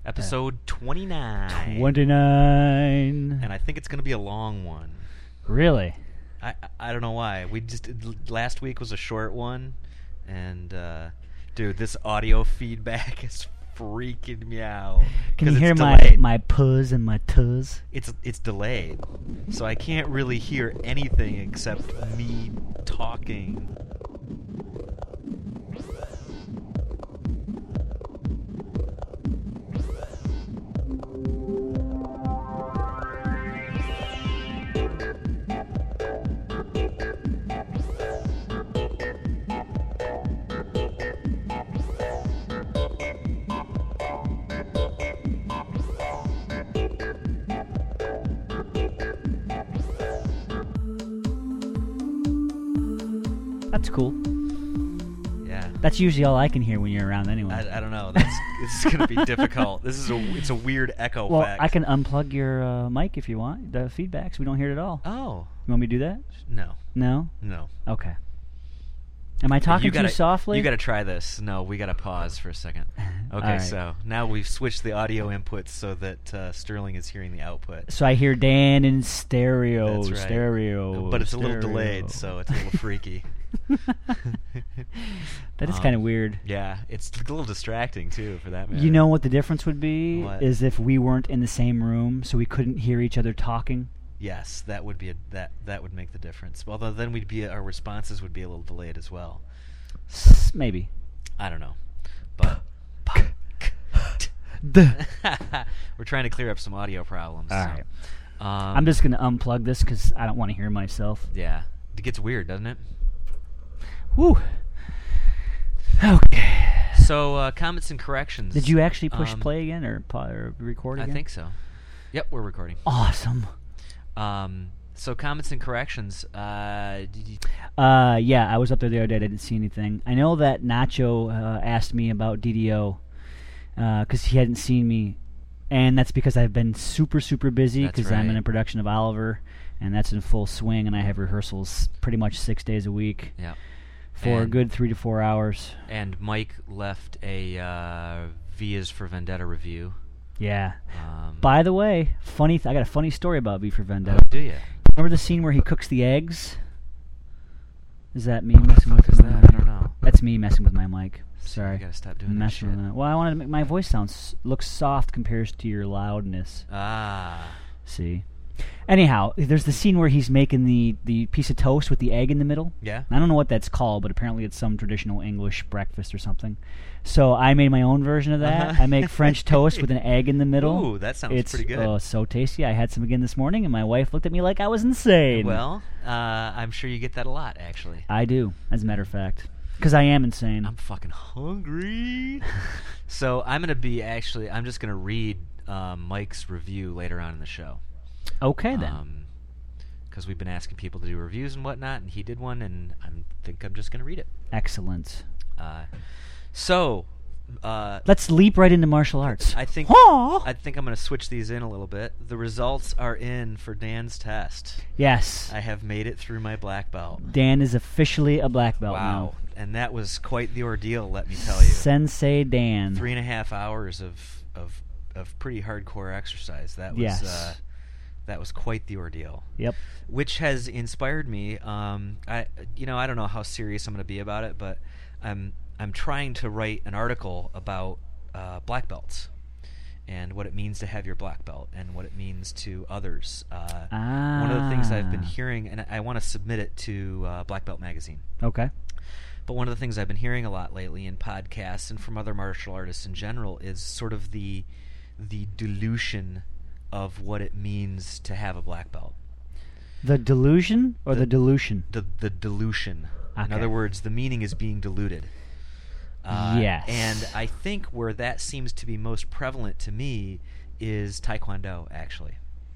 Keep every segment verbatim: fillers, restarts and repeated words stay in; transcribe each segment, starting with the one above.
Episode twenty-nine. twenty-nine. And I think it's going to be a long one. Really? I I don't know why. We just last week was a short one, and uh, dude, this audio feedback is freaking me out. Can you hear it's my delayed. my puzz and my tuzz? It's it's delayed, so I can't really hear anything except me talking. That's cool. Yeah. That's usually all I can hear when you're around anyway. I, I don't know. That's it's going to be difficult. This is a it's a weird echo well, effect. I can unplug your uh, mic if you want. The feedback, so we don't hear it at all. Oh. You want me to do that? No. No? No. Okay. Am I talking you gotta, too softly? You got to try this. No, we got to pause for a second. Okay, right. so now we've switched the audio inputs so that uh, Sterling is hearing the output. So I hear Dan in stereo, That's right. stereo, But it's stereo. a little delayed, so it's a little freaky. That is Um, kind of weird. Yeah, it's a little distracting too, for that matter. You know what the difference would be? What? Is if we weren't in the same room, so we couldn't hear each other talking. Yes, that would be a, that that would make the difference. Although then we'd be our responses would be a little delayed as well. S- Maybe. I don't know, but we're trying to clear up some audio problems. All so. right. Um, I'm just gonna unplug this because I don't want to hear myself. Yeah, it gets weird, doesn't it? Woo. Okay. So uh, comments and corrections. Did you actually push um, play again or, pa- or record again? I think so. Yep, we're recording. Awesome. Um, so comments and corrections. Uh, did you Uh, yeah, I was up there the other day. I didn't see anything. I know that Nacho uh, asked me about D D O because he hadn't seen me, and that's because I've been super, super busy That's because I'm in right. a production of Oliver, and that's in full swing, and I have rehearsals pretty much six days a week yeah. for a And- good three to four hours. And Mike left a uh, Vias for Vendetta review. Yeah. Um, By the way, funny. Th- I got a funny story about V for Vendetta. oh, do you? Remember the scene where he cooks the eggs? Is that me messing What with is my that? I don't know. That's me messing with my mic. Sorry. You gotta stop doing that messing shit. with it. Well, I wanted to make my voice sound s- look soft compared to your loudness. Ah. See. Anyhow, there's the scene where he's making the, the piece of toast with the egg in the middle. Yeah. I don't know what that's called, but apparently it's some traditional English breakfast or something. So I made my own version of that. Uh-huh. I make French toast with an egg in the middle. Ooh, that sounds it's, pretty good. Oh, so tasty. I had some again this morning, and my wife looked at me like I was insane. Well, uh, I'm sure you get that a lot, actually. I do, as a matter of fact. Because I am insane. I'm fucking hungry. So I'm going to be actually, I'm just going to read um, Mike's review later on in the show. Okay, then. Because we've been asking people to do reviews and whatnot, and he did one, and I think I'm just going to read it. Excellent. Uh, so, uh, Let's leap right into martial arts. I think Aw! I think I'm going to switch these in a little bit. The results are in for Dan's test. Yes. I have made it through my black belt. Dan is officially a black belt Wow. now. And that was quite the ordeal, let me tell you. Sensei Dan. Three and a half hours of of, of pretty hardcore exercise. That was Yes. uh, that was quite the ordeal. Yep. Which has inspired me. Um, I you know I don't know how serious I'm going to be about it, but I'm I'm trying to write an article about uh, black belts and what it means to have your black belt and what it means to others. Uh, Ah. One of the things I've been hearing, and I want to submit it to uh, Black Belt Magazine. Okay. But one of the things I've been hearing a lot lately in podcasts and from other martial artists in general is sort of the the dilution of what it means to have a black belt. The delusion or the, The- dilution? The the dilution. In Okay. other words, the meaning is being diluted. Uh, Yes. And I think where that seems to be most prevalent to me is Taekwondo, actually.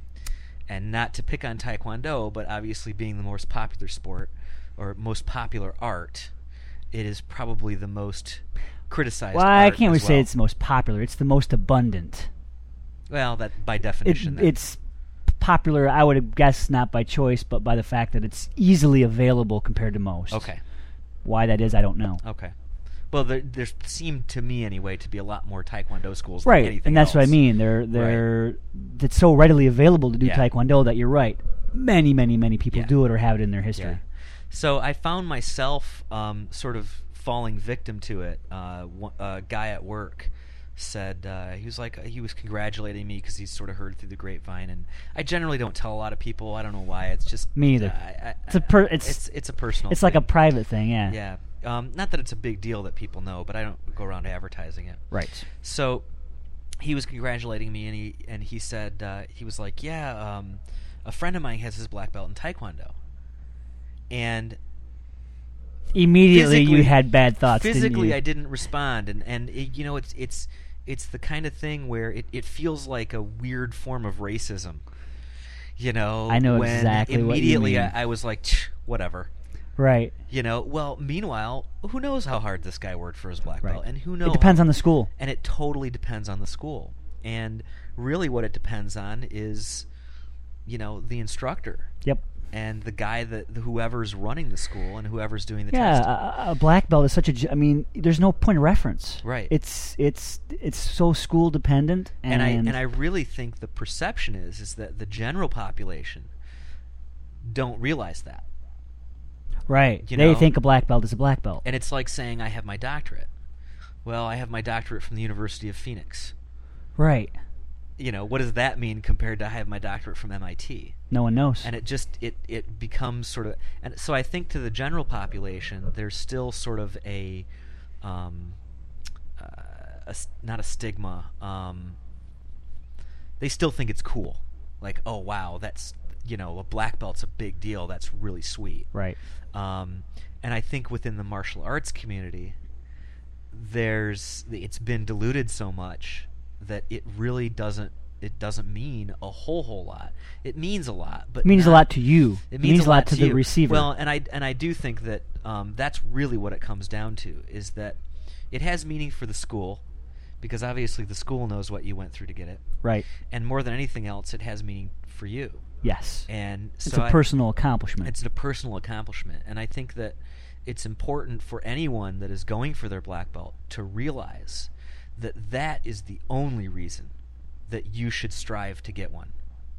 And not to pick on Taekwondo, but obviously being the most popular sport or most popular art, it is probably the most criticized Well, I art can't really as say well. it's the most popular. It's the most abundant. Well, that by It, definition. then. it's popular, I would guess, not by choice, but by the fact that it's easily available compared to most. Okay. Why that is, I don't know. Okay. Well, there, there seemed to me anyway to be a lot more Taekwondo schools right, than anything and that's else. what I mean. They're they're right. It's so readily available to do yeah. Taekwondo that you're right. Many, many, many people yeah. do it or have it in their history. Yeah. So I found myself um, sort of falling victim to it. Uh, one, a guy at work said uh, he was like he was congratulating me because he's sort of heard through the grapevine, and I generally don't tell a lot of people. I don't know why. It's just me either. Uh, I, it's a per, it's, it's it's a personal. It's thing. like a private thing. Yeah. Yeah. Um, not that it's a big deal that people know, but I don't go around advertising it. Right. So he was congratulating me, and he and he said uh, he was like, yeah, um, a friend of mine has his black belt in Taekwondo, and immediately you had bad thoughts. Physically, didn't you? I didn't respond, and and it, you know, it's it's it's the kind of thing where it, it feels like a weird form of racism. You know, I know when exactly immediately what you mean. I, I was like, Tch, whatever. Right. You know, well, meanwhile, who knows how hard this guy worked for his black right. belt, and who knows? It depends on the school, and it totally depends on the school. And really, what it depends on is, you know, the instructor. Yep. And the guy that whoever's running the school and whoever's doing the yeah, testing. Yeah, a, a black belt is such a. I mean, there's no point of reference. Right. It's it's it's so school dependent, and, and I and I really think the perception is is that the general population don't realize that. Right. You they know? think a black belt is a black belt. And it's like saying I have my doctorate. Well, I have my doctorate from the University of Phoenix. Right. You know, what does that mean compared to I have my doctorate from M I T? No one knows. And it just it, it becomes sort of and so I think to the general population there's still sort of a um uh, a, not a stigma. Um they still think it's cool. Like, oh wow, that's you know, a black belt's a big deal. That's really sweet. Right. Um, and I think within the martial arts community, there's it's been diluted so much that it really doesn't it doesn't mean a whole whole lot. It means a lot, but it means not, a lot to you. It, it means, means a lot to, to the you. receiver. Well, and I and I do think that um, that's really what it comes down to is that it has meaning for the school, because obviously the school knows what you went through to get it. Right. And more than anything else, it has meaning for you. Yes. And so it's a I, personal accomplishment. It's a personal accomplishment, and I think that it's important for anyone that is going for their black belt to realize that that is the only reason that you should strive to get one,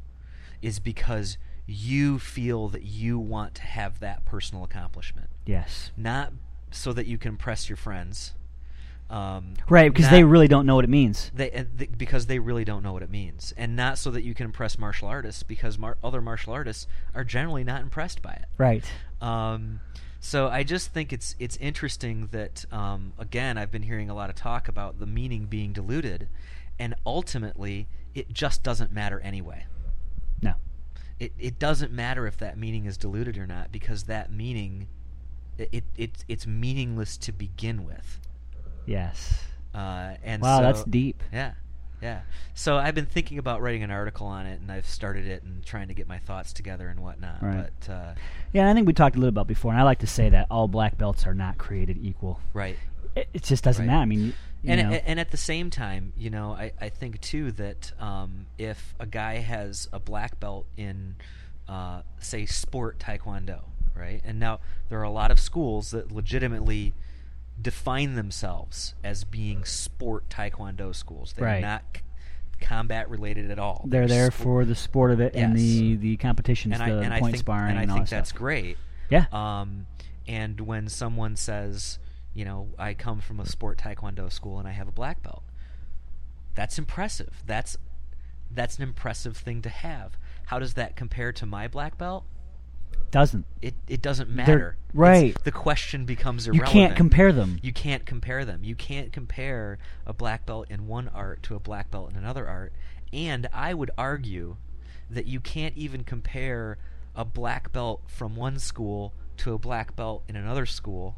is because you feel that you want to have that personal accomplishment. Yes. Not so that you can impress your friends. Um, right, because they really don't know what it means. They, uh, they because they really don't know what it means, and not so that you can impress martial artists, because mar- other martial artists are generally not impressed by it. Right. Um, so I just think it's it's interesting that um, again I've been hearing a lot of talk about the meaning being diluted, and ultimately it just doesn't matter anyway. No. It it doesn't matter if that meaning is diluted or not, because that meaning it, it, it it's meaningless to begin with. Yes. Uh, and wow, so, that's deep. Yeah, yeah. So I've been thinking about writing an article on it, and I've started it and trying to get my thoughts together and whatnot. Right. But uh, yeah, I think we talked a little about before, and I like to say that all black belts are not created equal. Right. It, it just doesn't right. matter. I mean, you, you and know. a, and at the same time, you know, I, I think too that um, if a guy has a black belt in, uh, say, sport taekwondo, right? And now there are a lot of schools that legitimately define themselves as being sport taekwondo schools. They're right. not c- combat related at all. They're, They're there sp- for the sport of it yes. and the, the competitions, and the, I, and the I point think, sparring, and I and all think that that's stuff. great. Yeah. Um, and when someone says, you know, I come from a sport taekwondo school and I have a black belt, that's impressive. That's that's an impressive thing to have. How does that compare to my black belt? Doesn't. It it doesn't matter. They're, right. It's, the question becomes you irrelevant. You can't compare them. You can't compare them. You can't compare a black belt in one art to a black belt in another art. And I would argue that you can't even compare a black belt from one school to a black belt in another school,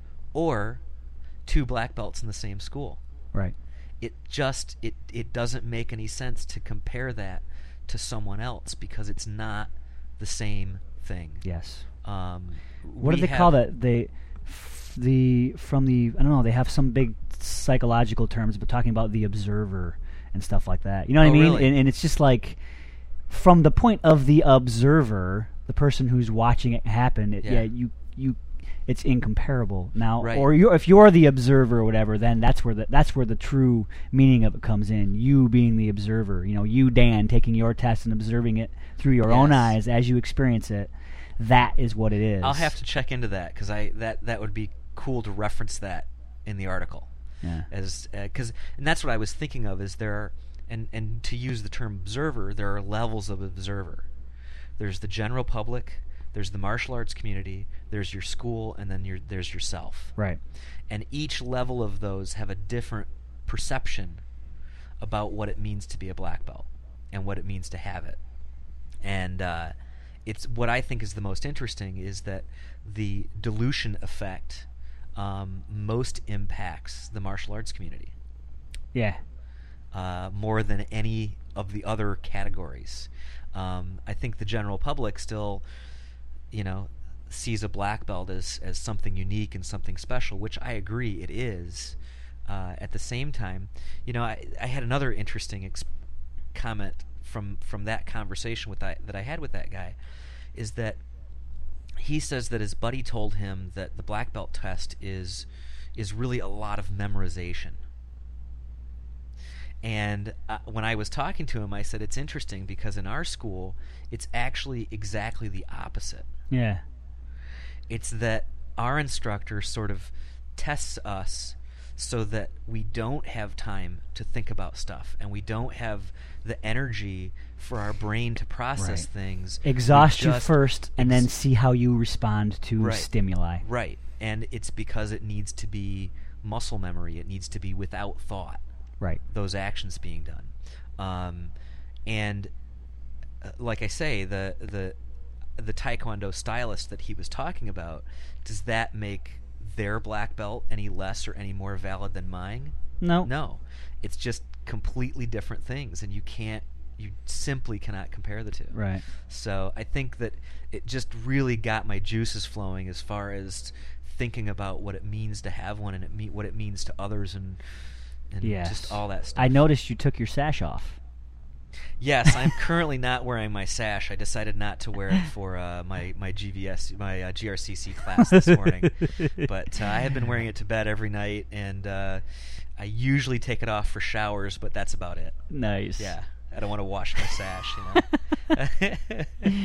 or two black belts in the same school. Right. It just it it doesn't make any sense to compare that to someone else, because it's not the same thing. Yes. Um, what do they call that? They f- the from the I don't know. They have some big psychological terms, but talking about the observer and stuff like that. You know what oh, I mean? Really? And, and it's just like from the point of the observer, the person who's watching it happen. It, yeah. yeah. You you. it's incomparable. Now, Right. or you if you're the observer or whatever, then that's where the that's where the true meaning of it comes in. You being the observer, you know, you Dan taking your test and observing it through your own Yes. eyes as you experience it. That is what it is. I'll have to check into that because I that that would be cool to reference that in the article. Yeah. As because and that's what I was thinking of is there are, and and to use the term observer, there are levels of observer. There's the general public, there's the martial arts community, there's your school, and then your there's yourself. Right. And each level of those have a different perception about what it means to be a black belt and what it means to have it. And uh, it's what I think is the most interesting is that the dilution effect um, most impacts the martial arts community Yeah. uh, more than any of the other categories. Um, I think the general public still, you know, sees a black belt as, as something unique and something special, which I agree it is. Uh, at the same time, you know, I, I had another interesting ex- comment from from that conversation with I, that I had with that guy, is that he says that his buddy told him that the black belt test is is really a lot of memorization. And uh, when I was talking to him, I said it's interesting because in our school, it's actually exactly the opposite. Yeah. It's that our instructor sort of tests us so that we don't have time to think about stuff and we don't have the energy for our brain to process Right. things. Exhaust We you just first, and ex- then see how you respond to Right. stimuli. Right. And it's because it needs to be muscle memory. It needs to be without thought. Right. Those actions being done. Um, and uh, like I say, the the the Taekwondo stylist that he was talking about, does that make their black belt any less or any more valid than mine? No. No. It's just completely different things, and you can't, you simply cannot compare the two. Right. So I think that it just really got my juices flowing as far as thinking about what it means to have one and it me- what it means to others and and Yes. just all that stuff. I noticed you took your sash off. Yes, I'm currently not wearing my sash. I decided not to wear it for uh, my my G V S my uh, G R C C class this morning, but uh, I have been wearing it to bed every night, and uh, I usually take it off for showers, but that's about it. Nice. Yeah, I don't want to wash my sash, you know.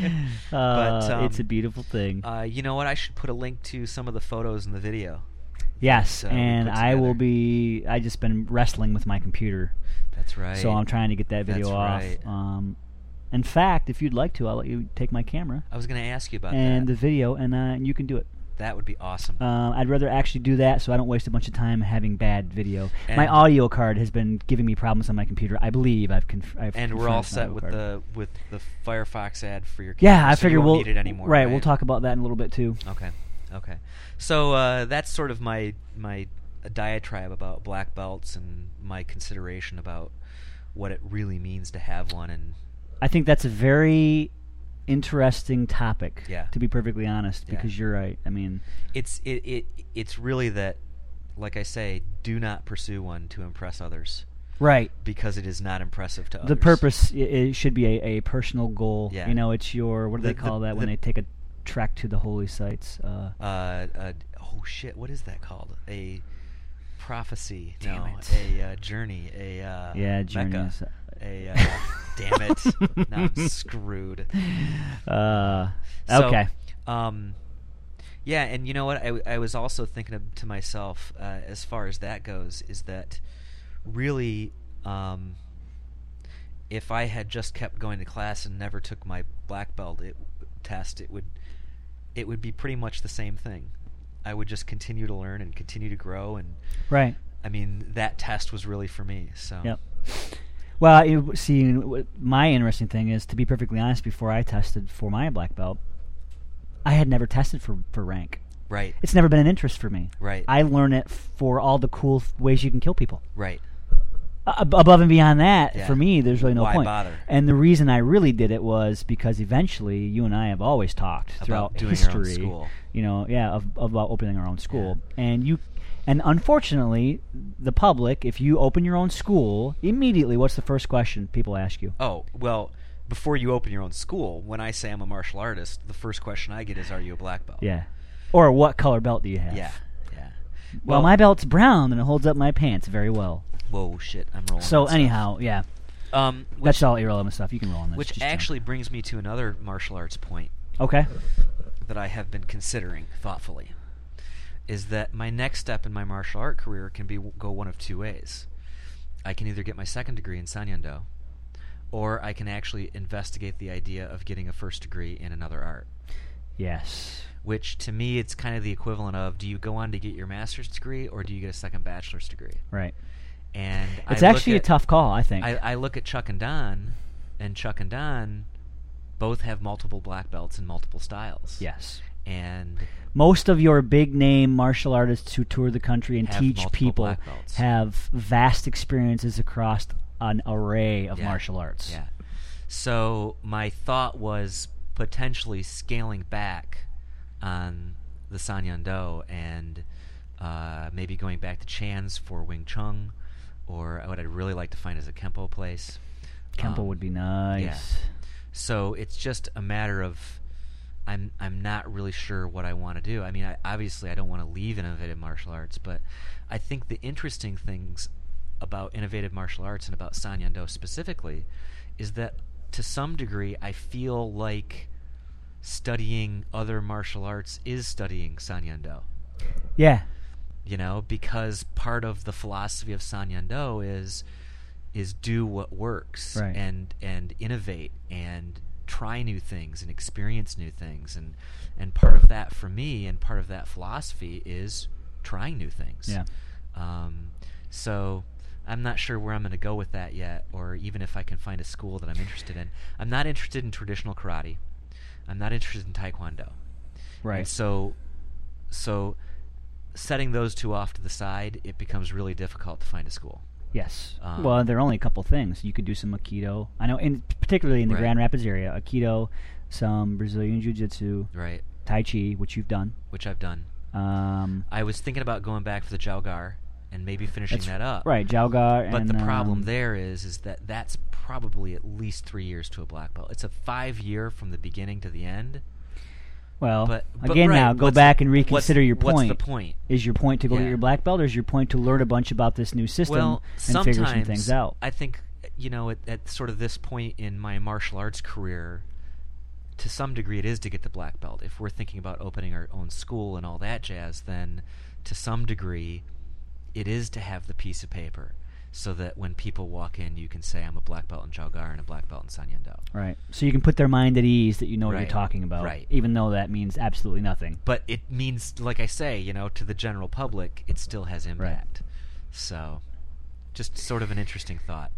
Uh, But, um, it's a beautiful thing. Uh, you know what? I should put a link to some of the photos in the video. yes, that, uh, we and put I will together. be. I just been wrestling with my computer, That's right. so I'm trying to get that video That's off. right. Um, in fact, if you'd like to, I'll let you take my camera I was going to ask you about and that. the video, and uh, you can do it. That would be awesome. Um, I'd rather actually do that so I don't waste a bunch of time having bad video. my And- audio card has been giving me problems on my computer. I believe I've, conf- I've and we're all confirmed my set audio with card. the with the Firefox ad for your camera. Yeah, I so figure you won't we'll need it anymore. right, Right, We'll talk about that in a little bit too. Okay, okay. So uh, that's sort of my my diatribe about black belts and my consideration about what it really means to have one. And I think that's a very interesting topic. Yeah. To be perfectly honest, Yeah. because you're right. I mean, it's it, it it's really that, like I say, do not pursue one to impress others, right. because it is not impressive to others. The purpose i it should be a, a personal goal. Yeah. You know, it's your what do The- they call the- that when the- they take a trek to the holy sites? Uh, Uh, uh, oh shit! What is that called? A prophecy? Damn no, it. a uh, journey. A uh, yeah, journey. Mecca. is- A uh, damn it! Now I'm screwed. Uh, So, okay. Um, yeah, and you know what? I, w- I was also thinking of, to myself, uh, as far as that goes, is that really, um, if I had just kept going to class and never took my black belt it, test, it would it would be pretty much the same thing. I would just continue to learn and continue to grow, and Right. I mean that test was really for me. So Yep. Well, you, see, w- my interesting thing is, to be perfectly honest, before I tested for my black belt, I had never tested for, for rank. right, It's never been an interest for me. right, I learn it for all the cool f- ways you can kill people. right. Uh, ab- above and beyond that, Yeah. for me, there's really no Why point. bother? And the reason I really did it was because eventually, you and I have always talked throughout About doing your own history, school. you know, yeah, of, about opening our own school. And you, and unfortunately, the public, if you open your own school, immediately, what's the first question people ask you? Oh, well, before you open your own school, when I say I'm a martial artist, the first question I get is, are you a black belt? Yeah. Or what color belt do you have? Yeah, yeah. Well, well my belt's brown and it holds up my pants very well. Whoa, shit! I'm rolling. So anyhow, stuff. yeah. Um, which, That's all irrelevant stuff. You can roll on this. Which Just actually jump. brings me to another martial arts point. Okay. That I have been considering thoughtfully, is that my next step in my martial art career can be go one of two ways. I can either get my second degree in Sanyando, or I can actually investigate the idea of getting a first degree in another art. Yes. Which, to me, it's kind of the equivalent of, do you go on to get your master's degree, or do you get a second bachelor's degree? Right. And it's I actually look a at, tough call, I think. I, I look at Chuck and Don, and Chuck and Don both have multiple black belts in multiple styles. Yes. And most of your big-name martial artists who tour the country and have teach people black belts. have vast experiences across an array of yeah. martial arts. Yeah. So my thought was potentially scaling back on the Sanyando and uh, maybe going back to Chan's for Wing Chun, or what I'd really like to find is a Kempo place. Kempo um, would be nice. Yeah. So it's just a matter of I'm I'm not really sure what I want to do. I mean, I, obviously I don't want to leave innovative martial arts, but I think the interesting things about innovative martial arts and about Sanyando specifically is that to some degree I feel like studying other martial arts is studying Sanyando. Yeah. You know, because part of the philosophy of Sanyando is is do what works, right. and and innovate and try new things and experience new things, and and part of that for me and part of that philosophy is trying new things. Yeah. Um, so I'm not sure where I'm going to go with that yet, or even if I can find a school that I'm interested in. I'm not interested in traditional karate. I'm not interested in taekwondo. Right. And so, so setting those two off to the side, it becomes really difficult to find a school. Yes. Um, well, there are only a couple things. You could do some Aikido. I know, in, particularly in the right. Grand Rapids area, Aikido, some Brazilian Jiu-Jitsu, right. Tai Chi, which you've done. Which I've done. Um, I was thinking about going back for the Jiao Gar and maybe finishing that up. Right, Jiao Gar. But and, the problem um, there is, is that that's probably at least three years to a black belt. It's a five-year from the beginning to the end. Well, but, but again, right, now go what's back the, and reconsider what's, your point. What's the point? Is your point to go yeah. get your black belt, or is your point to learn a bunch about this new system well, and figure some things out? I think, you know, at, at sort of this point in my martial arts career, to some degree it is to get the black belt. If we're thinking about opening our own school and all that jazz, then to some degree it is to have the piece of paper, so that when people walk in, you can say, I'm a black belt in Jiao Gar and a black belt in Sanyando. Right. So you can put their mind at ease that you know right. what you're talking about, right. even though that means absolutely nothing. But it means, like I say, you know, to the general public, it still has impact. Right. So, just sort of an interesting thought.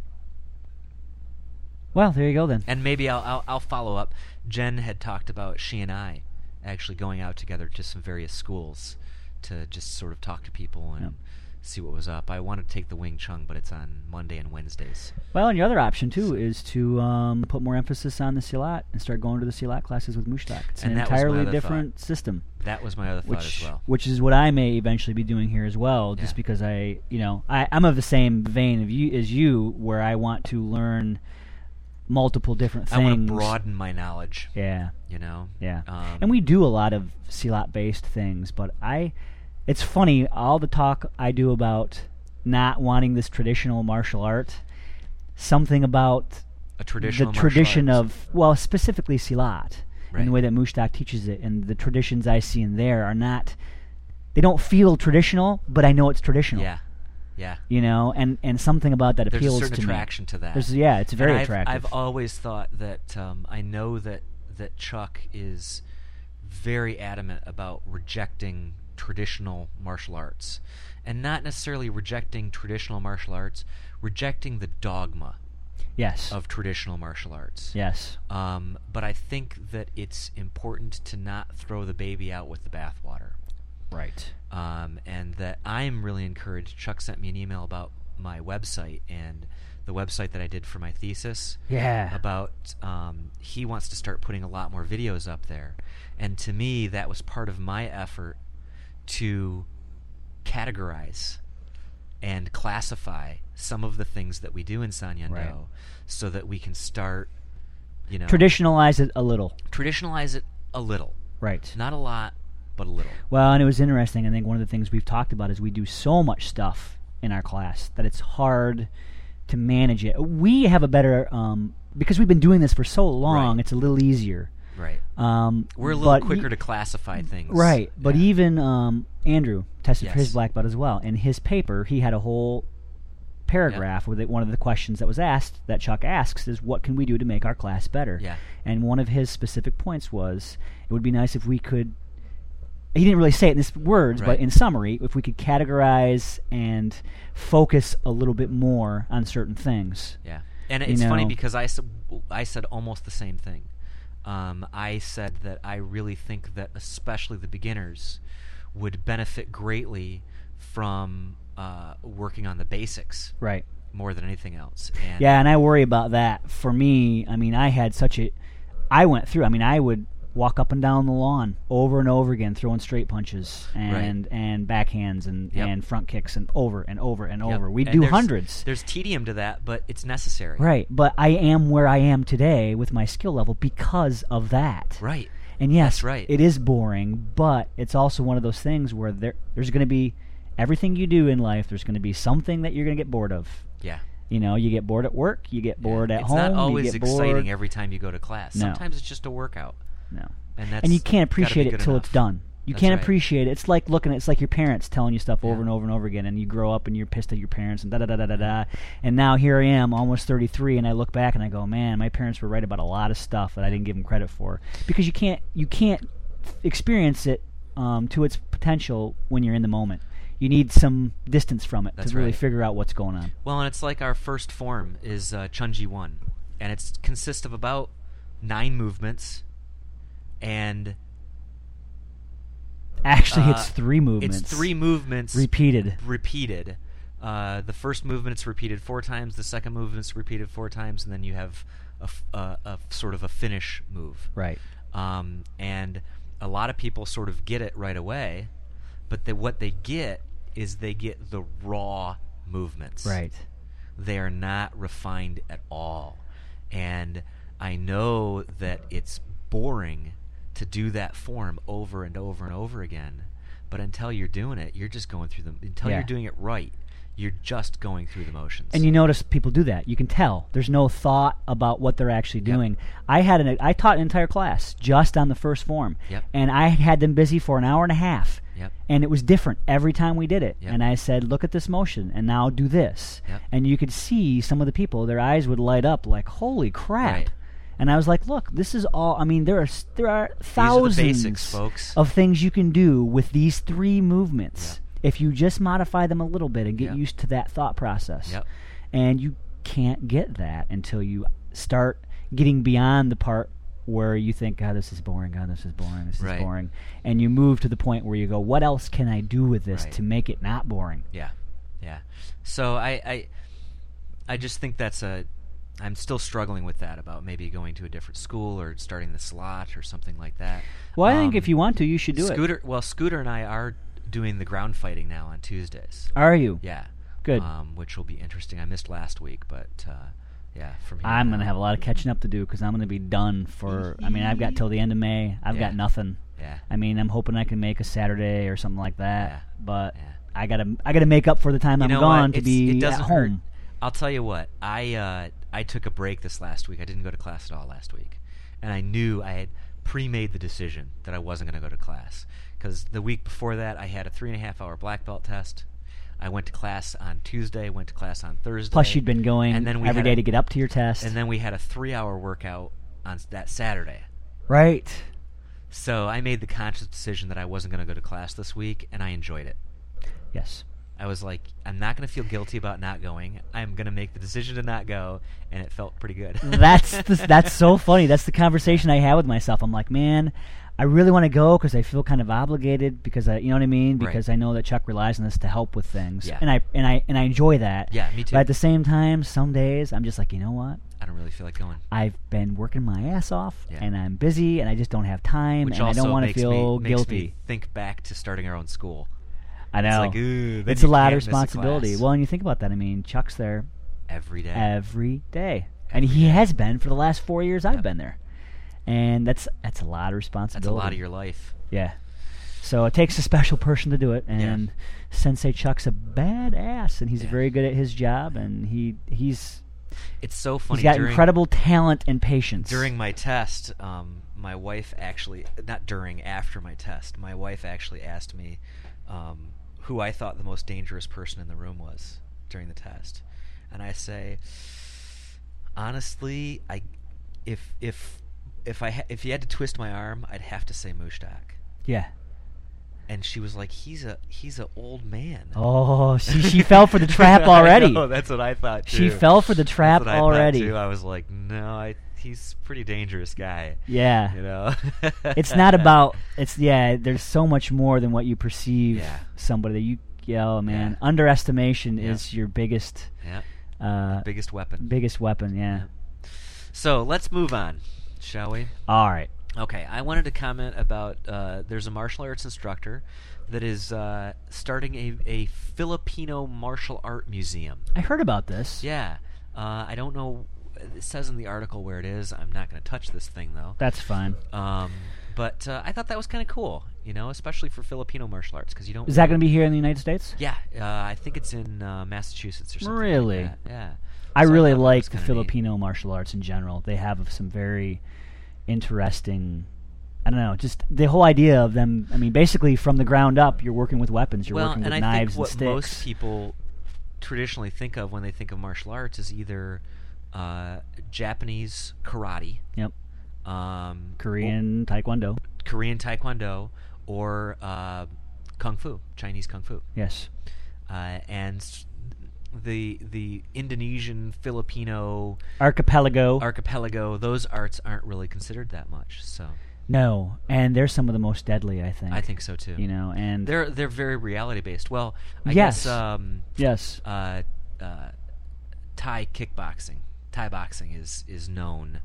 Well, there you go then. And maybe I'll, I'll, I'll follow up. Jen had talked about she and I actually going out together to some various schools to just sort of talk to people and... Yep. see what was up. I wanted to take the Wing Chun, but it's on Monday and Wednesdays. Well, and your other option, too, is to um, put more emphasis on the Silat and start going to the Silat classes with Mushtaq. It's and an entirely different thought. system. That was my other thought which, as well. Which is what I may eventually be doing here as well, just yeah. because I, you know, I, I'm of the same vein of you as you, where I want to learn multiple different things. I want to broaden my knowledge. Yeah. You know? Yeah. Um, and we do a lot of Silat-based things, but I... It's funny, all the talk I do about not wanting this traditional martial art, something about a traditional the tradition arts. of, well, specifically Silat, right. and the way that Mushtaq teaches it, and the traditions I see in there are not, they don't feel traditional, but I know it's traditional. Yeah, yeah. You know, and, and something about that There's appeals a certain to me. attraction to that. There's, yeah, it's very and I've, attractive. I've always thought that, um, I know that, that Chuck is very adamant about rejecting traditional martial arts, and not necessarily rejecting traditional martial arts, rejecting the dogma yes. of traditional martial arts. Yes. Um, but I think that it's important to not throw the baby out with the bathwater. Right. Um, and that I'm really encouraged. Chuck sent me an email about my website and the website that I did for my thesis. Yeah. About um, he wants to start putting a lot more videos up there. And to me, that was part of my effort to categorize and classify some of the things that we do in Sanyando, right. so that we can start, you know, traditionalize it a little. Traditionalize it a little, right? Not a lot, but a little. Well, and it was interesting. I think one of the things we've talked about is we do so much stuff in our class that it's hard to manage it. We have a better um, because we've been doing this for so long. Right. It's a little easier. Right. Um, We're a little but quicker e- to classify things. Right. But Yeah. even um, Andrew tested for Yes. his black belt as well. In his paper, he had a whole paragraph with it. One of the questions that was asked, that Chuck asks, is what can we do to make our class better? Yeah. And one of his specific points was, it would be nice if we could, he didn't really say it in his words, Right. but in summary, if we could categorize and focus a little bit more on certain things. Yeah. And You it's funny know. because I, s- I said almost the same thing. Um, I said that I really think that especially the beginners would benefit greatly from uh, working on the basics Right. more than anything else. And Yeah, and I worry about that. For me, I mean, I had such a, I went through, I mean, I would walk up and down the lawn over and over again, throwing straight punches and and backhands and, Yep. and front kicks and over and over and Yep. over. We'd And do there's- hundreds. There's tedium to that, but it's necessary. Right, but I am where I am today with my skill level because of that. Right. And yes, That's right. it is boring, but it's also one of those things where there there's going to be, everything you do in life, there's going to be something that you're going to get bored of. Yeah. You know, you get bored at work, you get bored Yeah. at it's home, not always you get exciting bored. every time you go to class. No. Sometimes it's just a workout. No. And that's And you can't gotta be appreciate it good till enough. it's done. You That's can't right. appreciate it. It's like looking at, it's like your parents telling you stuff over Yeah. and over and over again, and you grow up and you're pissed at your parents and da da da da da da. And now here I am, almost thirty-three, and I look back and I go, man, my parents were right about a lot of stuff that I didn't give them credit for, because you can't you can't experience it um, to its potential when you're in the moment. You need some distance from it That's to really right. figure out what's going on. Well, and it's like our first form is uh, Chunji one, and it consists of about nine movements, and Actually, uh, it's three movements. It's three movements repeated. Repeated. Uh, the first movement is repeated four times. The second movement is repeated four times, and then you have a, f- uh, a sort of a finish move. Right. Um, and a lot of people sort of get it right away, but the, what they get is they get the raw movements. Right. They are not refined at all. And I know that it's boring to do that form over and over and over again, but until you're doing it, you're just going through them. Until Yeah. you're doing it right, you're just going through the motions. And you notice people do that. You can tell. There's no thought about what they're actually Yep. doing. I had an I taught an entire class just on the first form. Yep. And I had them busy for an hour and a half. Yep. And it was different every time we did it. Yep. And I said, look at this motion, and now do this. Yep. And you could see some of the people, their eyes would light up like, holy crap. Right. And I was like, look, this is all, I mean, there are s- there are These are the thousands basics, folks. of things you can do with these three movements. Yep. If you just modify them a little bit and get Yep. used to that thought process. Yep. And you can't get that until you start getting beyond the part where you think, God, this is boring, God, this is boring, this Right. is boring. And you move to the point where you go, what else can I do with this Right. to make it not boring? Yeah, yeah. So I, I, I just think that's a. I'm still struggling with that about maybe going to a different school or starting the slot or something like that. Well, I think Um, if you want to, you should do Scooter, it. Well, Scooter and I are doing the ground fighting now on Tuesdays. Are you? Yeah. Good. Um, which will be interesting. I missed last week, but uh, yeah, from here I'm on going to out- have a lot of catching up to do because I'm going to be done for, I mean, I've got till the end of May. I've got Yeah. nothing. Yeah. I mean, I'm hoping I can make a Saturday or something like that, Yeah. but Yeah. I gotta I gotta make up for the time You I'm know gone what? to It's- be it at doesn't hurt. home. I'll tell you what. I uh, I took a break this last week. I didn't go to class at all last week, and I knew I had pre-made the decision that I wasn't going to go to class because the week before that I had a three and a half hour black belt test. I went to class on Tuesday. Went to class on Thursday. Plus, you'd been going and then we every had day a- to get up to your test. And then we had a three hour workout on s- that Saturday. right. So I made the conscious decision that I wasn't going to go to class this week, and I enjoyed it. Yes. I was like, I'm not going to feel guilty about not going. I'm going to make the decision to not go, and it felt pretty good. That's the, that's so funny. That's the conversation I had with myself. I'm like, man, I really want to go because I feel kind of obligated because I, you know what I mean? Right. Because I know that Chuck relies on us to help with things, Yeah. and I and I and I enjoy that. Yeah, me too. But at the same time, some days I'm just like, you know what? I don't really feel like going. I've been working my ass off, Yeah. and I'm busy, and I just don't have time, Which and I also don't want to makes feel me, guilty. Makes me think back to starting our own school. I know. It's like, ooh, then it's you a lot can't of miss a responsibility. class. Well, and you think about that. I mean, Chuck's there every day. every day, and Every he day. has been for the last four years I've Yep. been there, and that's that's a lot of That's responsibility. a lot of your life. Yeah. So it takes a special person to do it, and Yeah. Sensei Chuck's a badass, and he's Yeah. very good at his job, and he he's It's so funny. he's got during, incredible talent and patience. During my test, um, my wife actually, not during, after my test, my wife actually asked me um, who I thought the most dangerous person in the room was during the test. And I say, honestly, I, if if if I ha- if you had to twist my arm, I'd have to say Mushtaq. yeah. And she was like, "He's a he's an old man." Oh, she she fell for the trap already. I know, that's what I thought too. She fell for the trap That's what I already. Thought too. I was like, "No, I, he's a pretty dangerous guy." Yeah. You know. It's not about it's yeah. There's so much more than what you perceive Yeah. somebody that you. Yeah, oh, man. Yeah. Underestimation Yeah. is your biggest Yeah. uh, Biggest weapon. biggest weapon. Yeah. Yeah. So let's move on, shall we? All right. Okay, I wanted to comment about uh, there's a martial arts instructor that is uh, starting a, a Filipino martial art museum. I heard about this. Yeah, uh, I don't know. It says in the article where it is. I'm not going to touch this thing though. That's fine. Um, but uh, I thought that was kind of cool, you know, especially for Filipino martial arts because you don't. Is that going to be here in the United States? Yeah, uh, I think it's in uh, Massachusetts or something. Really? Like that. Yeah. I So really thought that like was the kinda Filipino martial arts in general. They have some very interesting. I don't know, just the whole idea of them. I mean, basically from the ground up, you're working with weapons. You're well, working with and I knives think what and sticks. most people traditionally think of when they think of martial arts is either uh, Japanese karate, Yep. um, Korean Taekwondo. o- Korean Taekwondo, or uh, Kung Fu, Chinese Kung Fu, Yes. uh, and s- the the Indonesian Filipino Archipelago. archipelago. Those arts aren't really considered that much. So no, and they're some of the most deadly. I think. I think so too. You know, and They're they're very reality based. Well, I Yes. guess um, yes. uh, uh, Thai kickboxing, Thai boxing is is known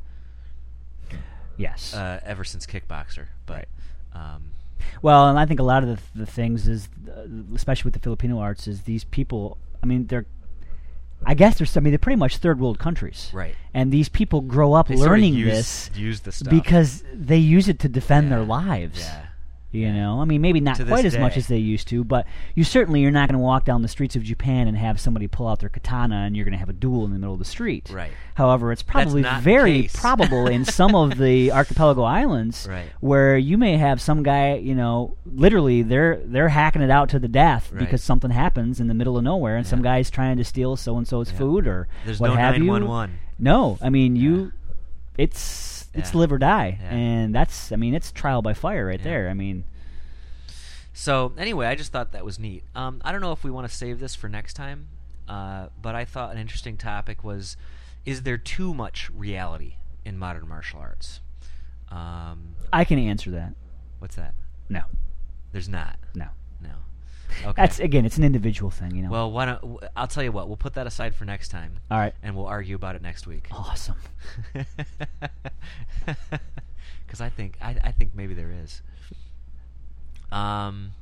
Yes. uh, ever since Kickboxer. But um, Well, and I think a lot of the, the things is, uh, especially with the Filipino arts, is these people. I mean, they're. I guess there's. I mean, they're pretty much third world countries, right, and these people grow up they sort of learning use, this use the stuff because they use it to defend Yeah. their lives. Yeah. You Yeah. know, I mean, maybe not To quite this as much day. as they used to, but you certainly you're not going to walk down the streets of Japan and have somebody pull out their katana and you're going to have a duel in the middle of the street. Right. However, it's probably not the very case. probable in some of the archipelago islands Right. where you may have some guy, you know, literally they're they're hacking it out to the death Right. because something happens in the middle of nowhere and some Yeah. guy's trying to steal so and so's Yeah. food or There's what no have nine you. one one. No, I mean Yeah. you. It's it's Yeah. live or die, Yeah. and that's I mean it's trial by fire right Yeah. there. I mean. So anyway, I just thought that was neat. Um, I don't know if we want to save this for next time, uh, but I thought an interesting topic was: is there too much reality in modern martial arts? Um, I can answer that. what's that? No, There's not. no. No. Okay. That's again, it's an individual thing, you know. Well, why don't w- I'll tell you what? We'll put that aside for next time, all right, and we'll argue about it next week. awesome. Because I think I, I think maybe there is. Um.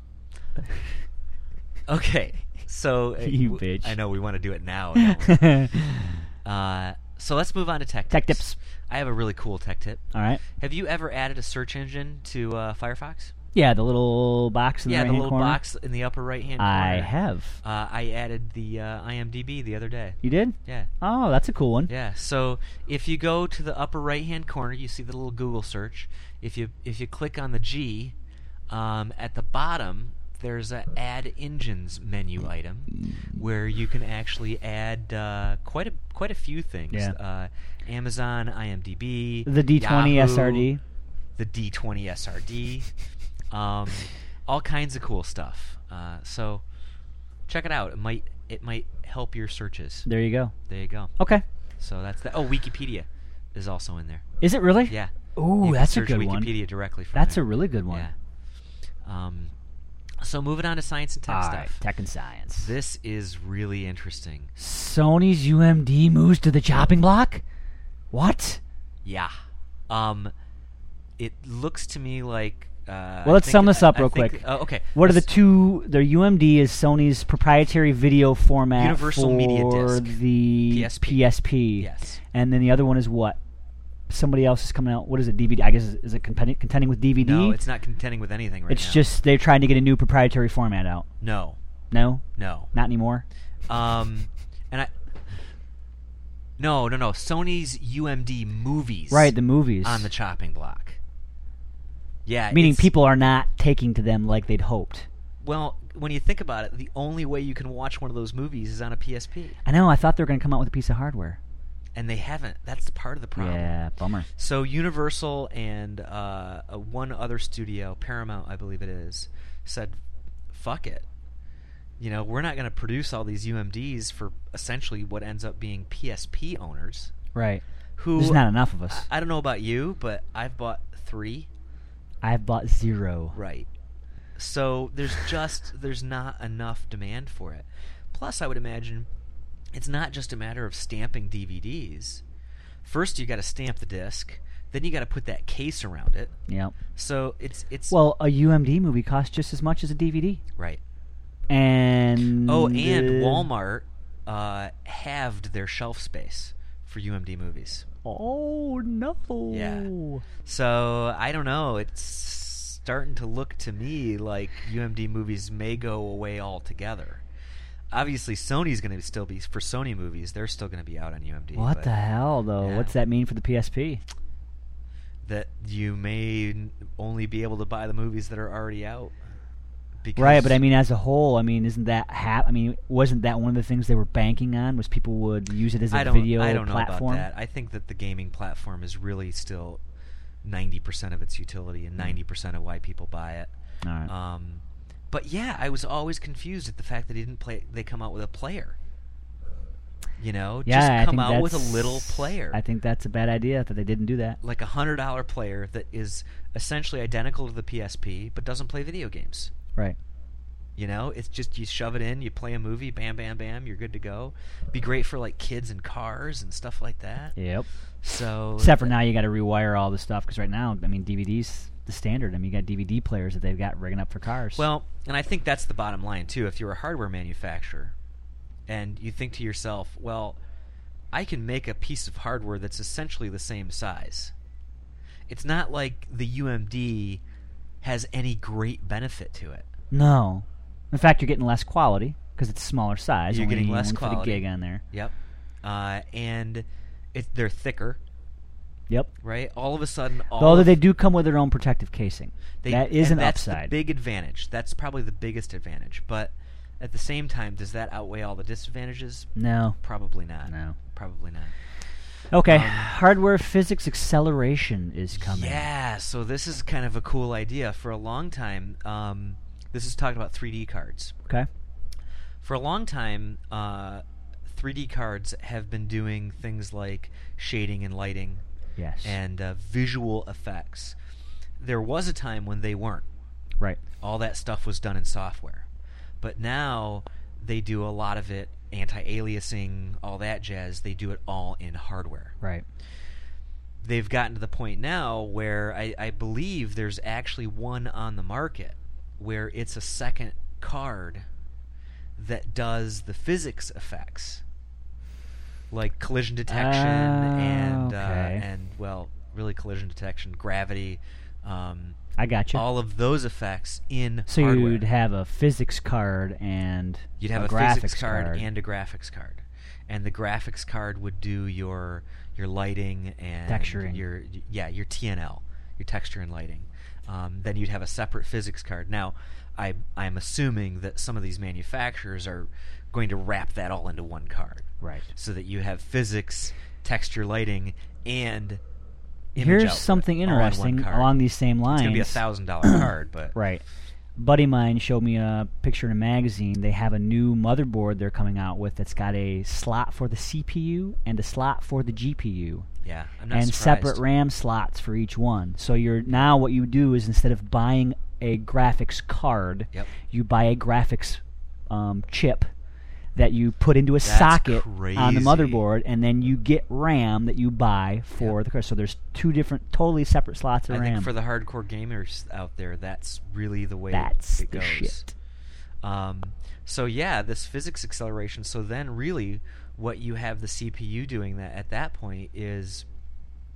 Okay, so uh, You w- bitch. I know we want to do it now. don't we? uh, so let's move on to tech Tech tips. tips. I have a really cool tech tip. All right. Have you ever added a search engine to uh, Firefox? Yeah, the little box in yeah, the the right-hand little corner. box in the upper right hand corner. I have. Uh, I added the uh, I M D B the other day. You did? Yeah. Oh, that's a cool one. Yeah. So if you go to the upper right hand corner, you see the little Google search. If you if you click on the G, um, at the bottom there's a Add Engines menu item where you can actually add uh, quite a quite a few things. Yeah. Uh, Amazon, I M D B, The D twenty Yahoo, S R D. the D twenty S R D, um, all kinds of cool stuff. Uh, so check it out. It might it might help your searches. There you go. There you go. Okay. So that's that. Oh, Wikipedia is also in there. Is it really? Yeah. Ooh, You can that's a search good Wikipedia one. directly from That's there. a really good one. Yeah. Um, so moving on to science and tech All stuff. right, tech and science. This is really interesting. Sony's U M D moves to the chopping block? What? Yeah. Um, it looks to me like. Uh, Well, I let's think- sum this up I- I real think- quick. Oh, okay. What are the Let's- two? The U M D is Sony's proprietary video format Universal for Media Disc. the P S P. P S P. Yes. And then the other one is what? somebody else is coming out. What is it? D V D? I guess is, is it contending, contending with D V D? No, it's not contending with anything right it's now. just they're trying to get a new proprietary format out. No. No, No. not anymore. Um, and I. No, no, no. Sony's U M D movies. Right, the movies on the chopping block. Yeah, meaning it's- people are not taking to them like they'd hoped. Well, when you think about it, the only way you can watch one of those movies is on a P S P, I know. I thought they were going to come out with a piece of hardware. and they haven't. That's part of the problem. Yeah, bummer. So Universal and uh, uh, one other studio, Paramount, I believe it is, said, "Fuck it. You know, we're not going to produce all these U M Ds for essentially what ends up being P S P owners." Right. Who There's not enough of us. I, I don't know about you, but I've bought three. I've bought zero. Right. So there's just there's not enough demand for it. Plus, I would imagine it's not just a matter of stamping D V Ds. First, you got to stamp the disc. Then you got to put that case around it. Yep. So it's it's Well, a U M D movie costs just as much as a D V D. right. And Oh, and uh, Walmart uh, halved their shelf space for U M D movies. Oh no. Yeah. So I don't know. It's starting to look to me like U M D movies may go away altogether. Obviously, Sony's going to still be for Sony movies. They're still going to be out on U M D. What but the hell, though? yeah. What's that mean for the P S P? That you may n- only be able to buy the movies that are already out. Because Right, but I mean, as a whole, I mean, isn't that ha- I mean, wasn't that one of the things they were banking on? Was people would use it as a I don't, video I don't platform? know about that. I think that the gaming platform is really still ninety percent of its utility and ninety percent of why people buy it. All right. Um, but yeah, I was always confused at the fact that they didn't play. They come out with a player. You know, yeah, just I come think out with a that's- little player. I think that's a bad idea that they didn't do that. Like a hundred dollar player that is essentially identical to the P S P, but doesn't play video games. Right. You know, it's just you shove it in, you play a movie, bam, bam, bam, you're good to go. Be great for like kids and cars and stuff like that. Yep. So Except for now, you got to rewire all the stuff because right now, I mean, D V Ds the standard. I mean, you got D V D players that they've got rigging up for cars. Well, and I think that's the bottom line too. If you're a hardware manufacturer, and you think to yourself, well, I can make a piece of hardware that's essentially the same size. It's not like the U M D has any great benefit to it. no. In fact, you're getting less quality because it's smaller size. You're only getting less one quality. for the gig on there. Yep. Uh, and it, they're thicker, Yep. right? All of a sudden, all Although of, they do come with their own protective casing. they, that is and an that's upside. the big advantage. That's probably the biggest advantage. But at the same time, does that outweigh all the disadvantages? no. Probably not. No. Probably not. Okay. Um, Hardware physics acceleration is coming. Yeah, so this is kind of a cool idea. For a long time, um, this is talking about three D cards. Okay. For a long time, uh, three D cards have been doing things like shading and lighting Yes. and uh, visual effects. There was a time when they weren't. right. All that stuff was done in software. But now they do a lot of it, anti-aliasing, all that jazz, they do it all in hardware. Right. They've gotten to the point now where I, I believe there's actually one on the market where it's a second card that does the physics effects, like collision detection Ah, and uh, okay. and well, really collision detection, gravity, um, I got you. all of those effects in So hardware. you'd have a physics card and You'd have a, a, graphics physics card, card and a graphics card, and the graphics card would do your your lighting and Texturing. your yeah your T N L, your texture and lighting. Um, then you'd have a separate physics card. Now, I I'm assuming that some of these manufacturers are going to wrap that all into one card, right. so that you have physics, texture, lighting, and image Here's output something all in one interesting card. along these same lines. It's going to be a thousand dollar card, but Right. Buddy of mine showed me a picture in a magazine. They have a new motherboard they're coming out with that's got a slot for the C P U and a slot for the G P U. yeah, I'm not and surprised. separate RAM slots for each one. So you're now what you do is instead of buying a graphics card, Yep. you buy a graphics um, chip that you put into a That's socket on the crazy. motherboard, and then you get RAM that you buy for Yep. the card. So there's two different, totally separate slots of I RAM. think for the hardcore gamers out there, that's really the way That's it the goes. shit. Um, so yeah, this physics acceleration. So then, really, what you have the C P U doing that at that point is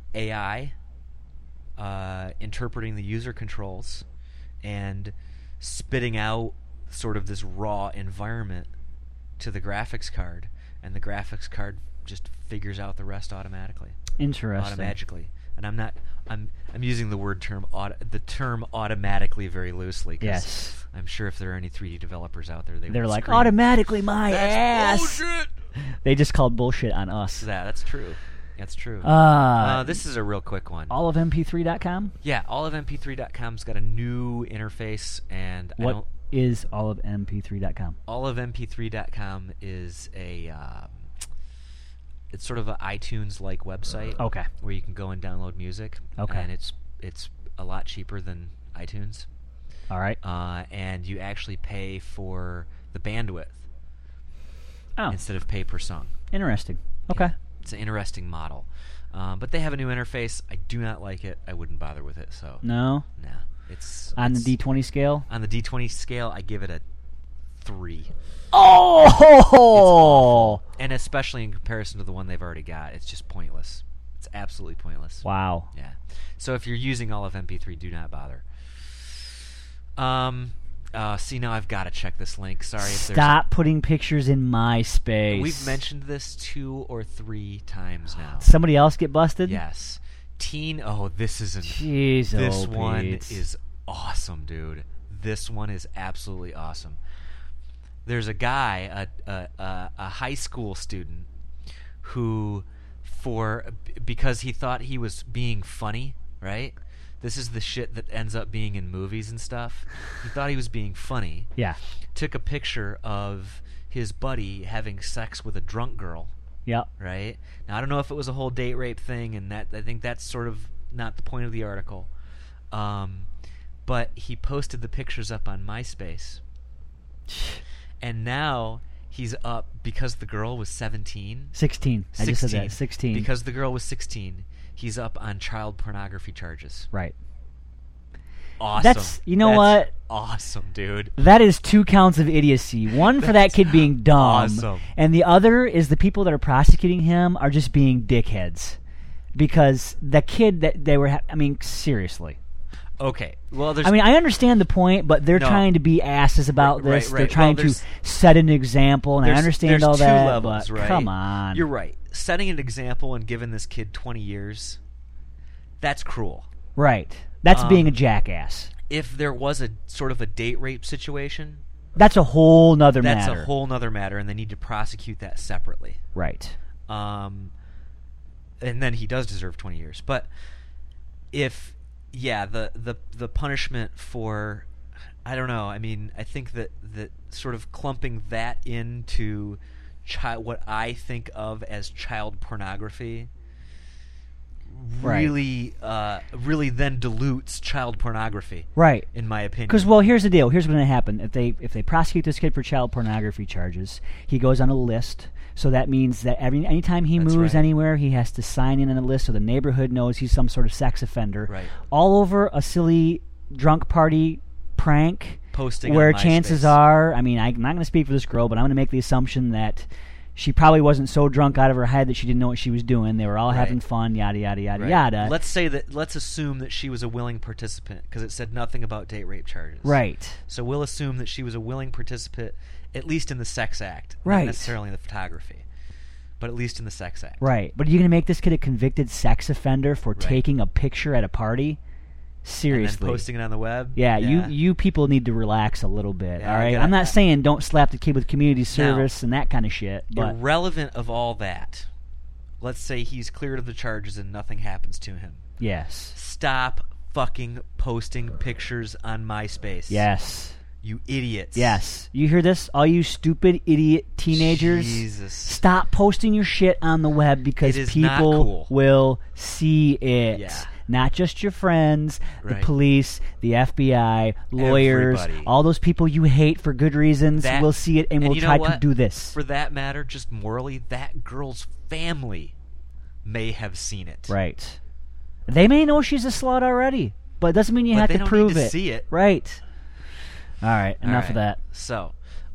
A I uh, interpreting the user controls and spitting out sort of this raw environment to the graphics card, and the graphics card just figures out the rest automatically. Interesting. Automatically. And I'm not I'm I'm using the word term auto, the term automatically very loosely, 'cause Yes. I'm sure if there are any three D developers out there, they They're would like, scream, automatically my "That's ass. bullshit!" They just called bullshit on us. Yeah, that's true. That's true. Uh, Uh, this is a real quick one. all of M P three dot com? Yeah, all of M P three dot com's got a new interface, and I What don't, is all of M P three dot com? all of M P three dot com is a um, it's sort of an iTunes-like website. Okay. Where you can go and download music. Okay. And it's it's a lot cheaper than iTunes. All right. Uh, and you actually pay for the bandwidth Oh, instead of pay per song. interesting. Okay. Yeah, it's an interesting model. Um, but they have a new interface. I do not like it. I wouldn't bother with it. So No? nah, it's On the it's- D twenty scale? on the D twenty scale, I give it a three. Oh! It's awful. And especially in comparison to the one they've already got, it's just pointless. It's absolutely pointless. Wow. Yeah. So if you're using all of M P three, do not bother. Um. Uh, see, now I've got to check this link. Sorry. If Stop putting pictures in MySpace. There's We've mentioned this two or three times now. Somebody else get busted? Yes. Teen. Oh, this is an. Jeez, This oh, one Pete. is awesome, dude. This one is absolutely awesome. There's a guy, a a, a, a high school student, who, for because he thought he was being funny, right? This is the shit that ends up being in movies and stuff. He thought he was being funny. Yeah. Took a picture of his buddy having sex with a drunk girl, Yep. right? Now I don't know if it was a whole date rape thing, and that I think that's sort of not the point of the article. Um, but he posted the pictures up on MySpace, and now he's up because the girl was seventeen. sixteen. I just said that. sixteen. Because the girl was sixteen. He's up on child pornography charges. Right. Awesome. That's- you know That's what? Awesome, dude. That is two counts of idiocy. One for that That's kid being dumb, awesome. and the other is the people that are prosecuting him are just being dickheads. Because the kid that they were, ha- I mean, seriously. Okay. Well, there's. I mean, I understand the point, but they're No. trying to be asses about Right, this. right, They're right. trying Well, to there's- set an example, and I there's- understand there's all two that. levels, but right? come on, You're right. Setting an example and giving this kid twenty years, that's cruel. right. That's Um, being a jackass. If there was a sort of a date rape situation, That's a whole nother that's matter. a whole nother matter, and they need to prosecute that separately. right. Um, and then he does deserve twenty years. But if, yeah, the, the, the punishment for, I don't know, I mean, I think that, that sort of clumping that into chi- what I think of as child pornography Right. really, uh, really then dilutes child pornography, Right. in my opinion. Because, well, here's the deal. Here's what's going to happen. If they if they prosecute this kid for child pornography charges, he goes on a list. So that means that every anytime he That's moves right. anywhere, he has to sign in on a list so the neighborhood knows he's some sort of sex offender. Right. All over a silly drunk party prank Posting where on chances MySpace. are, I mean, I, I'm not going to speak for this girl, but I'm going to make the assumption that she probably wasn't so drunk out of her head that she didn't know what she was doing. They were all Right. having fun, yada, yada, yada, Right. yada. Let's say that. Let's assume that she was a willing participant because it said nothing about date rape charges. Right. So we'll assume that she was a willing participant, at least in the sex act, Right. not necessarily in the photography, but at least in the sex act. Right. But are you going to make this kid a convicted sex offender for Right. taking a picture at a party? Seriously. And then posting it on the web. Yeah, you you people need to relax a little bit. Yeah, all I right, gotta- I'm not saying don't slap the kid with community service and that kind of shit, but Irrelevant of all that. Let's say he's cleared of the charges and nothing happens to him. yes, Stop fucking posting pictures on MySpace. yes, You idiots. yes. You hear this, all you stupid idiot teenagers? Jesus. Stop posting your shit on the web because It is not people cool. will see it. Yeah. Not just your friends, Right. the police, the F B I, lawyers, Everybody. all those people you hate for good reasons That- will see it and, and will you know try to what? do this. For that matter, just morally, that girl's family may have seen it. Right. They may know she's a slut already, but it doesn't mean you But have they to don't prove need to it. see it. Right. All right, All enough right. of that. So,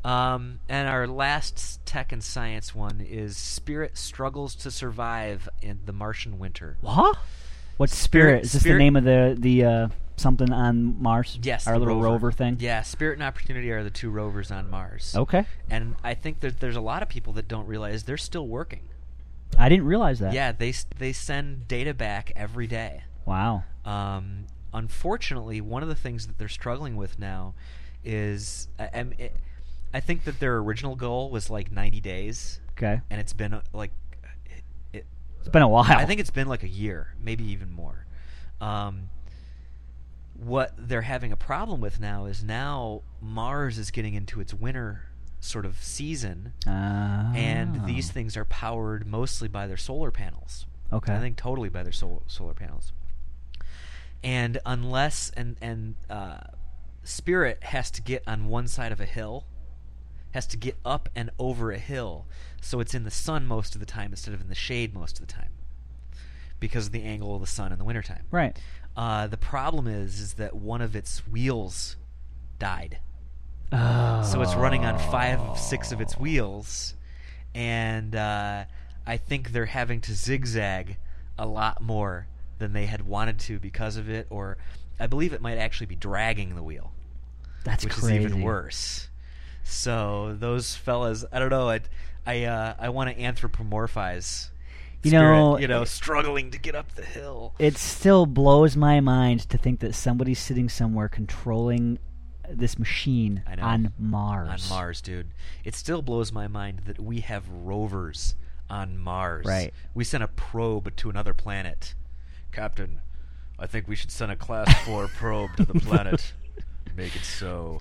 Um, and our last tech and science one is Spirit struggles to survive in the Martian winter. What? What's Spirit- Spirit? Is this Spirit- the name of the the uh, something on Mars? Yes, our the little rover. rover thing. Yeah, Spirit and Opportunity are the two rovers on Mars. Okay, And I think that there's a lot of people that don't realize they're still working. I didn't realize that. Yeah, they s- they send data back every day. Wow. Um, unfortunately, one of the things that they're struggling with now is I, I'm- it, I think that their original goal was like ninety days, Okay. and it's been uh, like it, it, It's been a while. I think it's been like a year, maybe even more. Um, what they're having a problem with now is now Mars is getting into its winter sort of season, Ah. and these things are powered mostly by their solar panels. Okay. I think totally by their sol- solar panels. And unless and and uh, Spirit has to get on one side of a hill, has to get up and over a hill, so it's in the sun most of the time instead of in the shade most of the time, because of the angle of the sun in the wintertime. Right. Uh, the problem is is that one of its wheels died. Oh. So it's running on five of six of its wheels, and uh, I think they're having to zigzag a lot more than they had wanted to because of it, or I believe it might actually be dragging the wheel, That's which crazy. is even worse. So those fellas, I don't know, I I, uh, I want to anthropomorphize You Spirit, know, you know, it- struggling to get up the hill. It still blows my mind to think that somebody's sitting somewhere controlling this machine I know. on Mars. On Mars, dude. It still blows my mind that we have rovers on Mars. Right. We sent a probe to another planet. Captain, I think we should send a Class four probe to the planet. Make it so.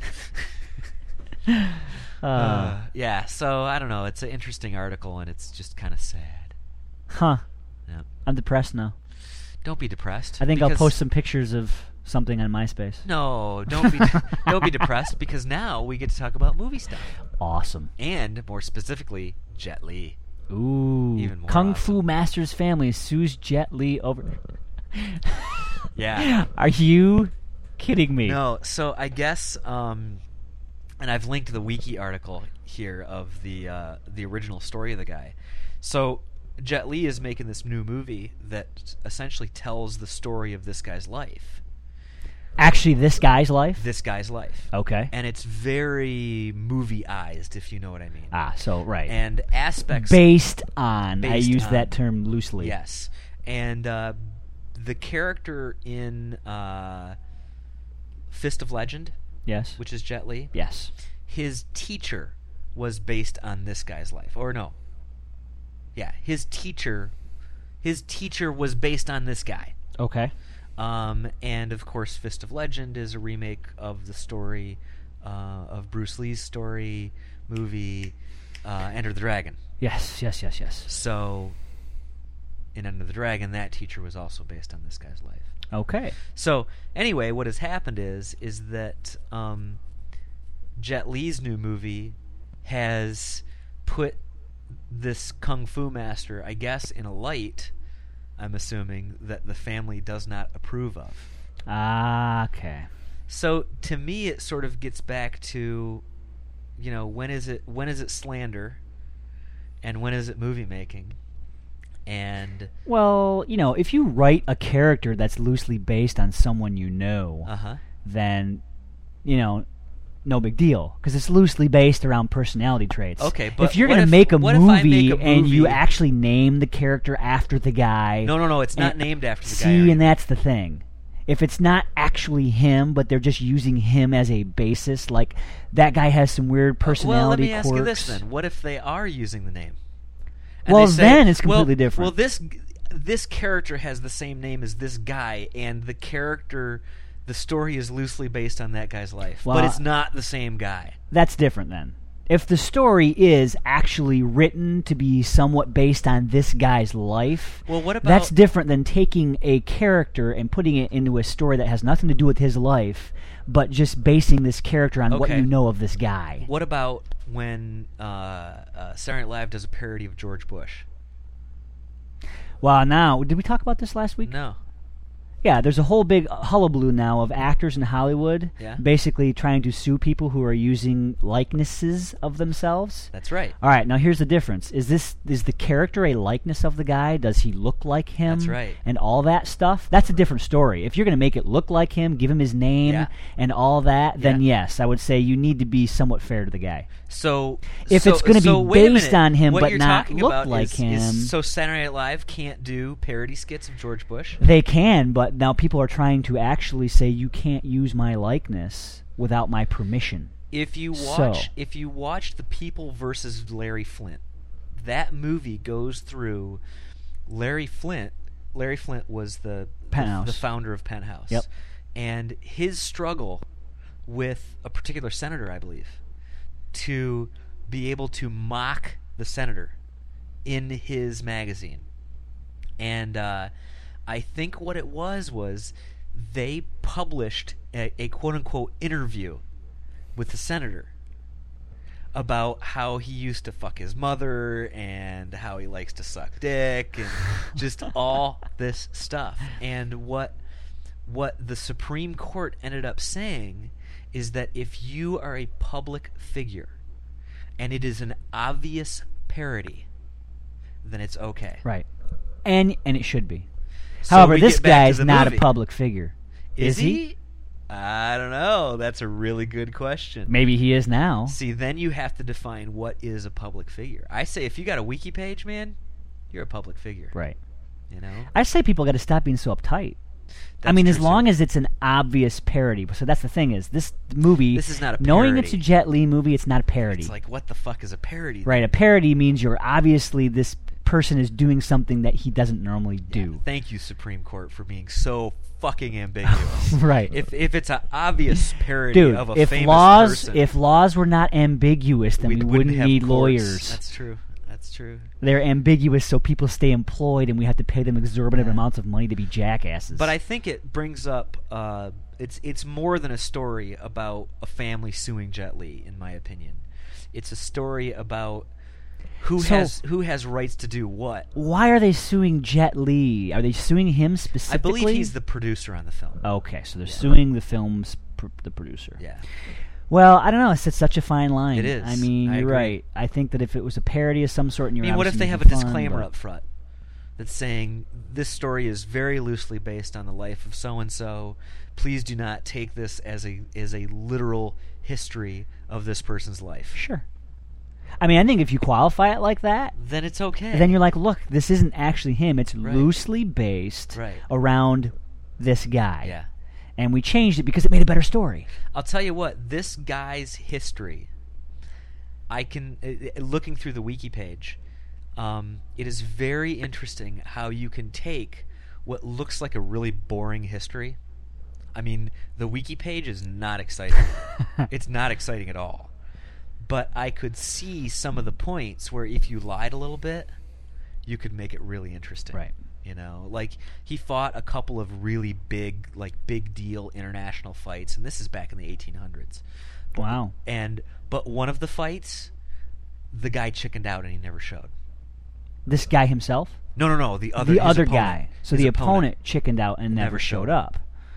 Uh, Uh, yeah, so I don't know. It's an interesting article, and it's just kind of sad. huh. Yeah. I'm depressed now. Don't be depressed. I think I'll because- post some pictures of something on MySpace. No, don't be don't be depressed, because now we get to talk about movie stuff, Awesome. and more specifically, Jet Li. Ooh. Even more Kung awesome. Fu Master's family sues Jet Li over. Yeah. Are you kidding me? No, so I guess, um, and I've linked the wiki article here of the uh, the original story of the guy. So Jet Li is making this new movie that essentially tells the story of this guy's life. Actually, this guy's life? This guy's life. Okay. And it's very movie-ized, if you know what I mean. Ah, so, right. And aspects... Based on. I Based use on. that term loosely. Yes. And uh, the character in uh, Fist of Legend, Yes. which is Jet Li, Yes. his teacher was based on this guy's life. Or no. Yeah, his teacher his teacher was based on this guy. Okay. Um, and of course Fist of Legend is a remake of the story uh, of Bruce Lee's story movie uh, Enter the Dragon. Yes, yes, yes, yes. So in Enter the Dragon, that teacher was also based on this guy's life. Okay. So anyway, what has happened is is that um, Jet Li's new movie has put this kung fu master, I guess, in a light, I'm assuming, that the family does not approve of. Ah, okay. So to me, it sort of gets back to, you know, when is it when is it slander, and when is it movie making, and Well, you know, if you write a character that's loosely based on someone you know, uh huh. then, you know, no big deal, because it's loosely based around personality traits. Okay, but if you're what going if- to make a what if I movie make a and you movie- actually name the character after the guy, No, no, no. It's not and- named after the guy. or see, and anything. that's the thing. If it's not actually him, but they're just using him as a basis, like that guy has some weird personality Well, let me quirks. ask you this then: what if they are using the name? And Well, they say, then it's completely well, different. Well, this this character has the same name as this guy, and the character, the story is loosely based on that guy's life, Well, but it's not the same guy. That's different then. If the story is actually written to be somewhat based on this guy's life, Well, what about that's different than taking a character and putting it into a story that has nothing to do with his life, but just basing this character on what Okay. you know of this guy. what about when uh, uh, Saturday Night Live does a parody of George Bush? Well, now, did we talk about this last week? No. Yeah, there's a whole big hullabaloo now of actors in Hollywood Yeah. basically trying to sue people who are using likenesses of themselves. That's right. All right, now here's the difference. Is this is the character a likeness of the guy? Does he look like him? That's right. And all that stuff? That's a different story. If you're going to make it look like him, give him his name Yeah. and all that, then Yeah. yes, I would say you need to be somewhat fair to the guy. So If so, it's gonna be so wait a based minute. on him what but you're not talking look about like is, him- is so Saturday Night Live can't do parody skits of George Bush. They can, but now people are trying to actually say you can't use my likeness without my permission. If you So- watch, if you watch The People versus Larry Flint, that movie goes through Larry Flint. Larry Flint was the Penthouse. the, the founder of Penthouse, Yep. and his struggle with a particular senator, I believe, to be able to mock the senator in his magazine, and uh, I think what it was was they published a, a quote-unquote interview with the senator about how he used to fuck his mother and how he likes to suck dick and just all this stuff. And what what the Supreme Court ended up saying is that if you are a public figure and it is an obvious parody, then it's okay. Right. And and it should be. So However, we this get back guy to is the not movie. a public figure. Is he? I don't know. That's a really good question. Maybe he is now. See, then you have to define what is a public figure. I say if you got a wiki page, man, you're a public figure. Right. You know? I say people got to stop being so uptight. I That's mean, as true, long too. as it's an obvious parody. So that's the thing is, this movie, This is not a knowing it's a parody. Jet Li movie, it's not a parody. It's like, what the fuck is a parody? Right, a parody means you're obviously this person is doing something that he doesn't normally Yeah, do. Thank you, Supreme Court, for being so fucking ambiguous. Right. If if it's an obvious parody Dude, of a if famous laws person, if laws were not ambiguous, then we we wouldn't have need courts. lawyers. That's true. That's true. They're ambiguous, so people stay employed, and we have to pay them exorbitant Yeah. amounts of money to be jackasses. But I think it brings up uh, it's it's more than a story about a family suing Jet Li, in my opinion. It's a story about who So- has who has rights to do what. why are they suing Jet Li? Are they suing him I specifically? believe he's the producer on the film. Okay, so they're Yeah. suing the film's pr- the producer. Yeah. Well, I don't know. It's, it's such a fine line. It is. I mean, I you're agree. right. I think that if it was a parody of some sort, and I you're mean, what if obviously they have a making fun, disclaimer but- up front that's saying this story is very loosely based on the life of so and so. Please do not take this as a as a literal history of this person's life. Sure. I mean, I think if you qualify it like that, Then it's okay. then you're like, look, this isn't actually him. It's Right. loosely based Right. around this guy. Yeah. And we changed it because it made a better story. I'll tell you what, this guy's history, I can, uh, uh, looking through the wiki page, um, it is very interesting how you can take what looks like a really boring history. I mean, the wiki page is not exciting. It's not exciting at all. But I could see some of the points where if you lied a little bit, you could make it really interesting. Right. You know, like he fought a couple of really big, like big deal international fights, and this is back in the eighteen hundreds. Wow. And but one of the fights, the guy chickened out and he never showed. This guy himself? No, no, no. The other, the his other opponent. guy. So His the opponent. chickened out and never, Never showed showed up.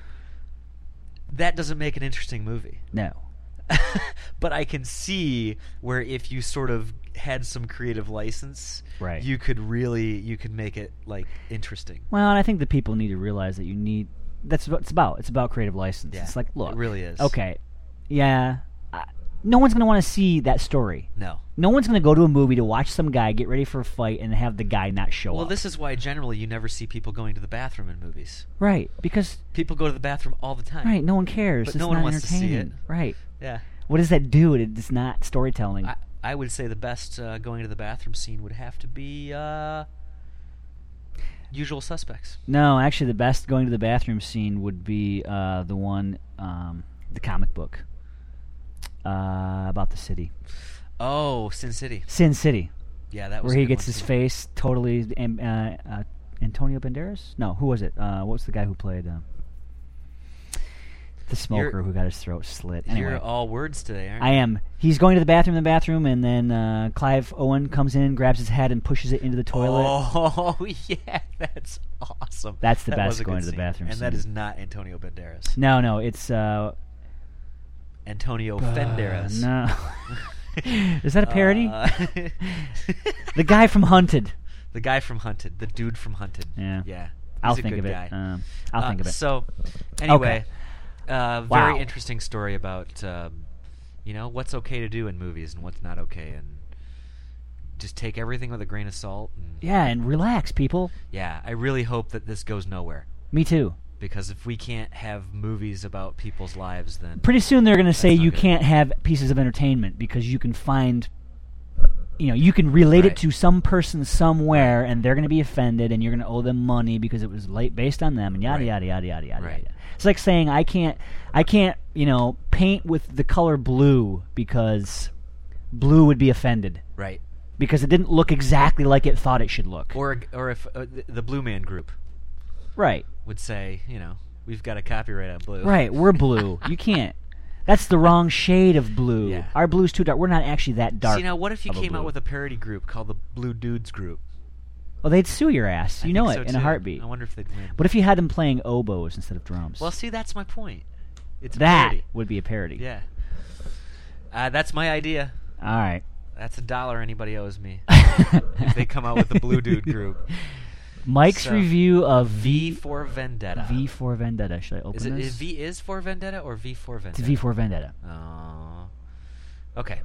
That doesn't make an interesting movie. No. But I can see where if you sort of had some creative license, Right. you could really you could make it like interesting. Well, and I think the people need to realize that you need. That's what it's about. It's about creative license. Yeah, It's like, look, it really is. Okay, yeah. I, no one's gonna want to see that story. No. No one's gonna go to a movie to watch some guy get ready for a fight and have the guy not show Well, up. this is why generally you never see people going to the bathroom in movies. right because People go to the bathroom all the time. right, no one cares. But it's no one not wants to see entertaining. it. Right. Yeah. What does that do? It- It's not storytelling. I, I would say the best uh, going to the bathroom scene would have to be uh, Usual Suspects. no, actually, the best going to the bathroom scene would be uh, the one, um, the comic book uh, about the city, Oh, Sin City. Sin City. Yeah, that was Where a he good gets one, his too. face totally. Um, uh, uh, Antonio Banderas? No, who was it? Uh, what's the guy who played? Uh, The smoker You're- who got his throat slit. Anyway, You're all words today, aren't you? I am. He's going to the bathroom in the bathroom, and then uh, Clive Owen comes in, grabs his head, and pushes it into the toilet. Oh, yeah, that's awesome. That's the That best was a going good to the scene. bathroom And that scene. is not Antonio Banderas. No, no, it's uh, Antonio uh, Banderas. No. Is that a parody? Uh, The guy from Hunted. the guy from Hunted. The dude from Hunted. Yeah. Yeah. I'll He's a think good of it. guy. Um, I'll Uh, think of it. So, anyway, uh, very Wow. interesting story about, um, you know, what's okay to do in movies and what's not okay, and just take everything with a grain of salt. And, Yeah, and relax, people. yeah, I really hope that this goes nowhere, Me too. because if we can't have movies about people's lives, then Pretty soon they're going to say not you good. can't have pieces of entertainment because you can find, you know, you can relate Right. it to some person somewhere, and they're going to be offended, and you're going to owe them money because it was late based on them, and yada Right. yada yada yada yada. Right. yada. It's like saying I can't, I can't, you know, paint with the color blue because blue would be offended right. because it didn't look exactly like it thought it should look. Or or if uh, the, the Blue Man Group Right. would say, you know, we've got a copyright on blue. Right, we're blue. You can't. That's the wrong shade of blue. Yeah. Our blue's too dark. We're not actually that dark. See, now what if you of a came out blue. with a parody group called the Blue Dudes Group? Well, they'd sue your ass. I You know think it so, in a too. heartbeat. I wonder if they'd win. What if you had them playing oboes instead of drums? Well, see, that's my point. It's a that parody. would be a parody. Yeah. Uh, that's my idea. All right. That's a dollar anybody owes me if they come out with the Blue Dude Group. Mike's So, review of V V for Vendetta. V for Vendetta. Should I open Is it this? is V is for Vendetta or V for It's Vendetta? V for Vendetta. Oh. Okay.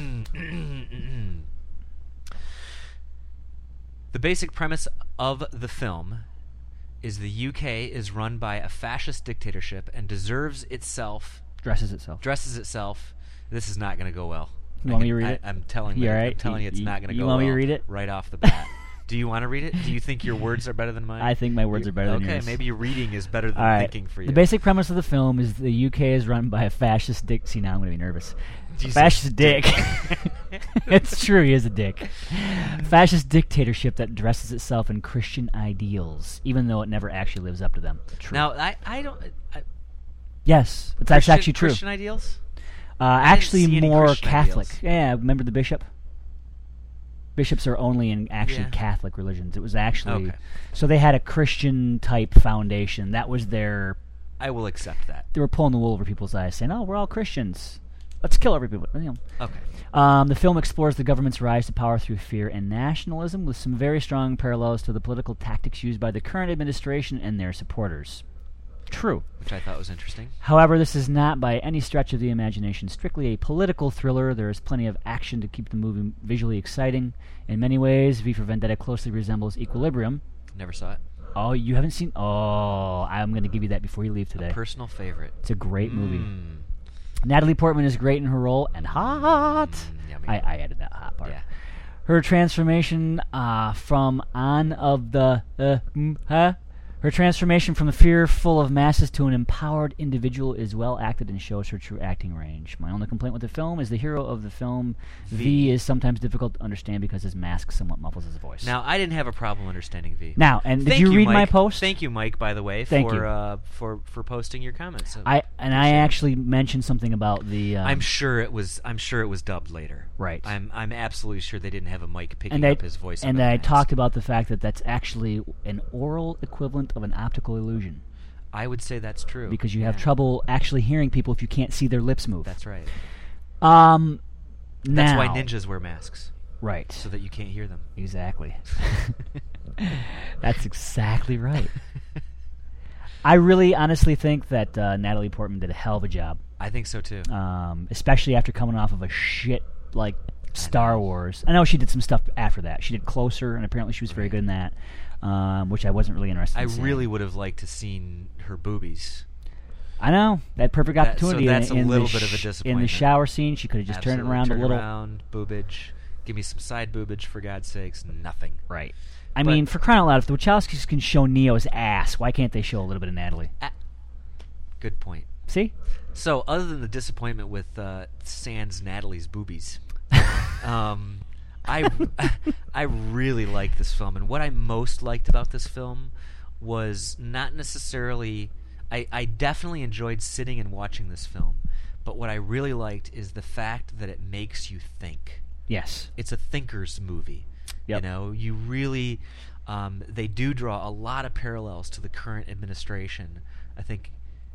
The basic premise of the film is the U K is run by a fascist dictatorship and deserves itself, Dresses itself. dresses itself. This is not going to go well. You I want me can- to read I, it? I'm telling You you. all I'm right? telling you, it's You- not going to you go want well. me to read it? right off the bat? Do you want to read it? Do you think your words are better than mine? I think my words You- are better than okay, yours. maybe your reading is better than All right. thinking for you. The basic premise of the film is the U K is run by a fascist dick. See, now I'm going to be nervous. Jesus. Fascist dick. It's true, he is a dick. Fascist dictatorship that dresses itself in Christian ideals, even though it never actually lives up to them. True. Now, I, I don't. I, yes, but that's Christian- actually true. Christian ideals? Uh, didn't actually, see any more Christian Catholic. ideals. Yeah, remember the bishop? Bishops are only in actually Yeah. Catholic religions. It was actually Okay. so they had a Christian type foundation. That was their. I will accept that. They were pulling the wool over people's eyes, saying, "Oh, we're all Christians. Let's kill everybody." You know. Okay. Um, the film explores the government's rise to power through fear and nationalism, with some very strong parallels to the political tactics used by the current administration and their supporters. True. Which I thought was interesting. However, this is not by any stretch of the imagination strictly a political thriller. There is plenty of action to keep the movie visually exciting. In many ways, V for Vendetta closely resembles Equilibrium. Never saw it. Oh, you haven't seen... Oh, I'm going to give you that before you leave today. A personal favorite. It's a great movie. Mm. Natalie Portman is great in her role, and hot. Mm, yummy. I, I added that hot part. Yeah. Her transformation uh, from on of the uh, mm, huh? Her transformation from the fearful of masses to an empowered individual is well acted and shows her true acting range. My only complaint with the film is the hero of the film, V, V. is sometimes difficult to understand because his mask somewhat muffles his voice. Now, I didn't have a problem understanding V. Now, and did Thank you read my Mike. post? Thank you, Mike, by the way, Thank for you. Uh, for for posting your comments. I and I Appreciate it. actually mentioned something about the. Um, I'm sure it was. I'm sure it was dubbed later. Right. I'm. I'm absolutely sure they didn't have a mic picking and I, up his voice. and over I the mask. talked about the fact that that's actually an oral equivalent of an optical illusion. I would say that's true Because you have Yeah. trouble actually hearing people if you can't see their lips move. That's right. Um, That's now, why ninjas wear masks, right? so that you can't hear them. Exactly. That's exactly right. I really, honestly think that uh, Natalie Portman did a hell of a job, I think so too. um, especially after coming off of a shit like Star know. Wars. I know she did some stuff after that. She did Closer, and apparently she was very Right. good in that, um, which I wasn't really interested I in seeing. really would have liked to seen her boobies. I know that perfect That- so opportunity. that's in, a in little the bit of a sh- in the disappointment. shower scene. She could have just turned it Absolutely. around Turn a little. around, boobage. Give me some side boobage, for God's sakes. Nothing. Right. I But- mean, for crying out loud, if the Wachowskis can show Neo's ass, why can't they show a little bit of Natalie? Good point. See? So, other than the disappointment with uh, Sans Natalie's boobies, um, I I really liked this film, and what I most liked about this film was not necessarily. I, I definitely enjoyed sitting and watching this film. But what I really liked is the fact that it makes you think. Yes. It's a thinker's movie. Yep. You know, you really, um, they do draw a lot of parallels to the current administration. I think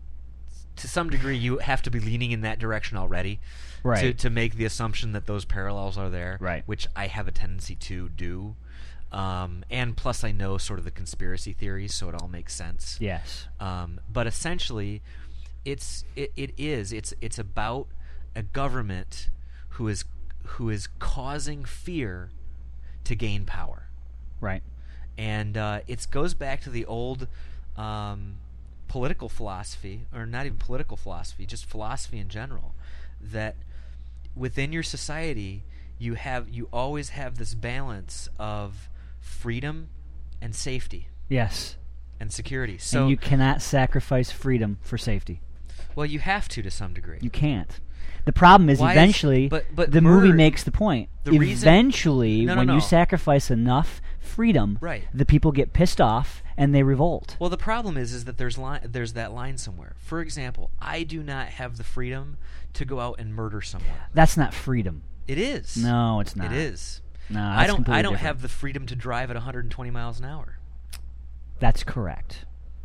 to some degree you have to be leaning in that direction already Right. to, to make the assumption that those parallels are there, Right. which I have a tendency to do. Um, and plus I know sort of the conspiracy theories, so it all makes sense. Yes. Um, but essentially, it's it, it is it's it's about a government who is who is causing fear to gain power, Right. and uh, it goes back to the old um, political philosophy, or not even political philosophy, just philosophy in general, that within your society you have you always have this balance of freedom and safety Yes. and security. So And you cannot sacrifice freedom for safety. well, you have to to some degree. You can't. The problem is Why is- eventually but- but the murder- movie makes the point. the reason- eventually, No, no, when no. you sacrifice enough freedom, Right. the people get pissed off and they revolt. Well, the problem is, is that there's line, there's that line somewhere. For example, I do not have the freedom to go out and murder someone. That's not freedom. It is. No, it's not. It is. No, I that's don't. completely I don't different. have the freedom to drive at one hundred twenty miles an hour. That's correct.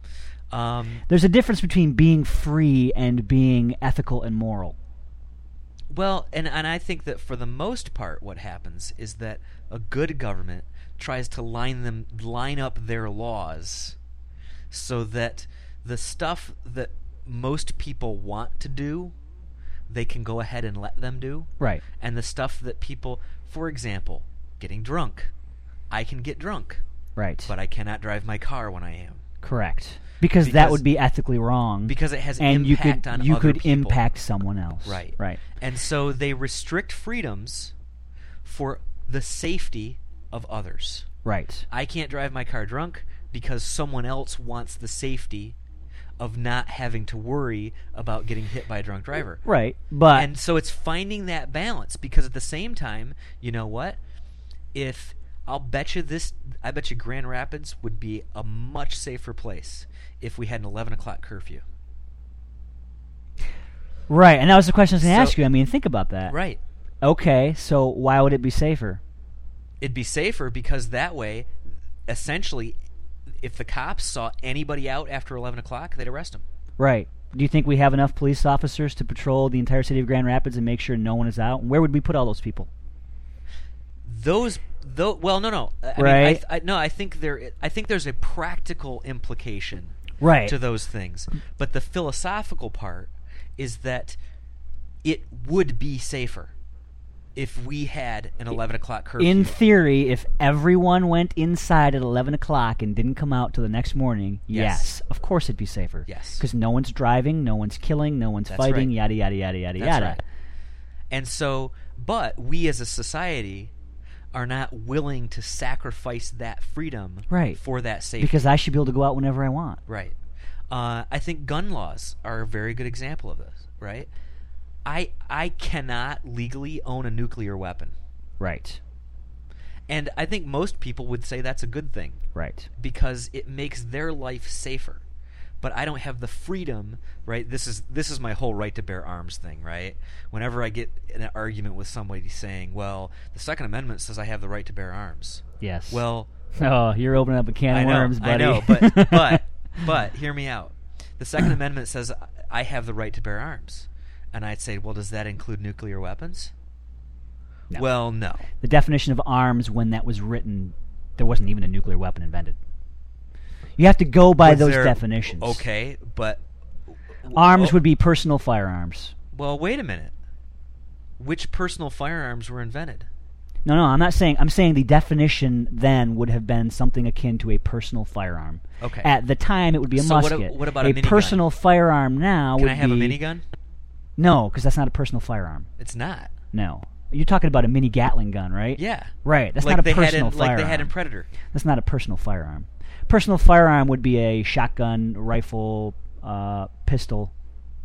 Um, There's a difference between being free and being ethical and moral. well, and and I think that for the most part, what happens is that a good government tries to line them line up their laws so that the stuff that most people want to do, they can go ahead and let them do. Right. And the stuff that people, for example, getting drunk, I can get drunk, Right. but I cannot drive my car when I am. Correct. Because, that Because- would be ethically wrong. Because it has and you impact could on you other could people. impact someone else. Right. Right. And so they restrict freedoms for the safety of others. Right. I can't drive my car drunk because someone else wants the safety of not having to worry about getting hit by a drunk driver. Right. But And so it's finding that balance, because at the same time, you know what? If I'll bet you this, I bet you Grand Rapids would be a much safer place if we had an eleven o'clock curfew. right, and that was the question I was going to So- ask you. I mean, think about that. Right. Okay, so why would it be safer? It'd be safer because that way, essentially, if the cops saw anybody out after eleven o'clock, they'd arrest them. Right. Do you think we have enough police officers to patrol the entire city of Grand Rapids and make sure no one is out? Where would we put all those people? Those, though, well, no, no, I mean, Right. I, I, no, I think there, I think there's a practical implication Right. to those things, but the philosophical part is that it would be safer if we had an eleven o'clock curfew. In theory, if everyone went inside at eleven o'clock and didn't come out till the next morning, yes, Yes. of course it'd be safer. Yes. Because no one's driving, no one's killing, no one's That's fighting, right. yada, yada, yada, yada, That's yada. right. And so, but we as a society are not willing to sacrifice that freedom Right. for that safety. Because I should be able to go out whenever I want. Right. Uh, I think gun laws are a very good example of this, right? I I cannot legally own a nuclear weapon. Right. And I think most people would say that's a good thing Right. because it makes their life safer. But I don't have the freedom, right? This is this is my whole right to bear arms thing, right? Whenever I get in an argument with somebody saying, "Well, the Second Amendment says I have the right to bear arms." Yes. Well, oh, you're opening up a can I of know, worms, buddy. I know, but but but hear me out. The Second Amendment says I have the right to bear arms, and I'd say, well, does that include nuclear weapons? No. Well, no. The definition of arms when that was written, there wasn't even a nuclear weapon invented. You have to go by Was those there- definitions. Okay, but Arms oh, would be personal firearms. Well, wait a minute. Which personal firearms were invented? No, no, I'm not saying. I'm saying the definition then would have been something akin to a personal firearm. Okay. At the time, it would be a So what a- musket. what about a minigun? personal firearm now Can would I have be a minigun? No, because that's not a personal firearm. It's not. No, you're talking about a mini Gatling gun, right? Yeah. Right. That's like not a they personal had in, firearm. Like they had in Predator. That's not a personal firearm. Personal firearm would be a shotgun, rifle, uh, pistol.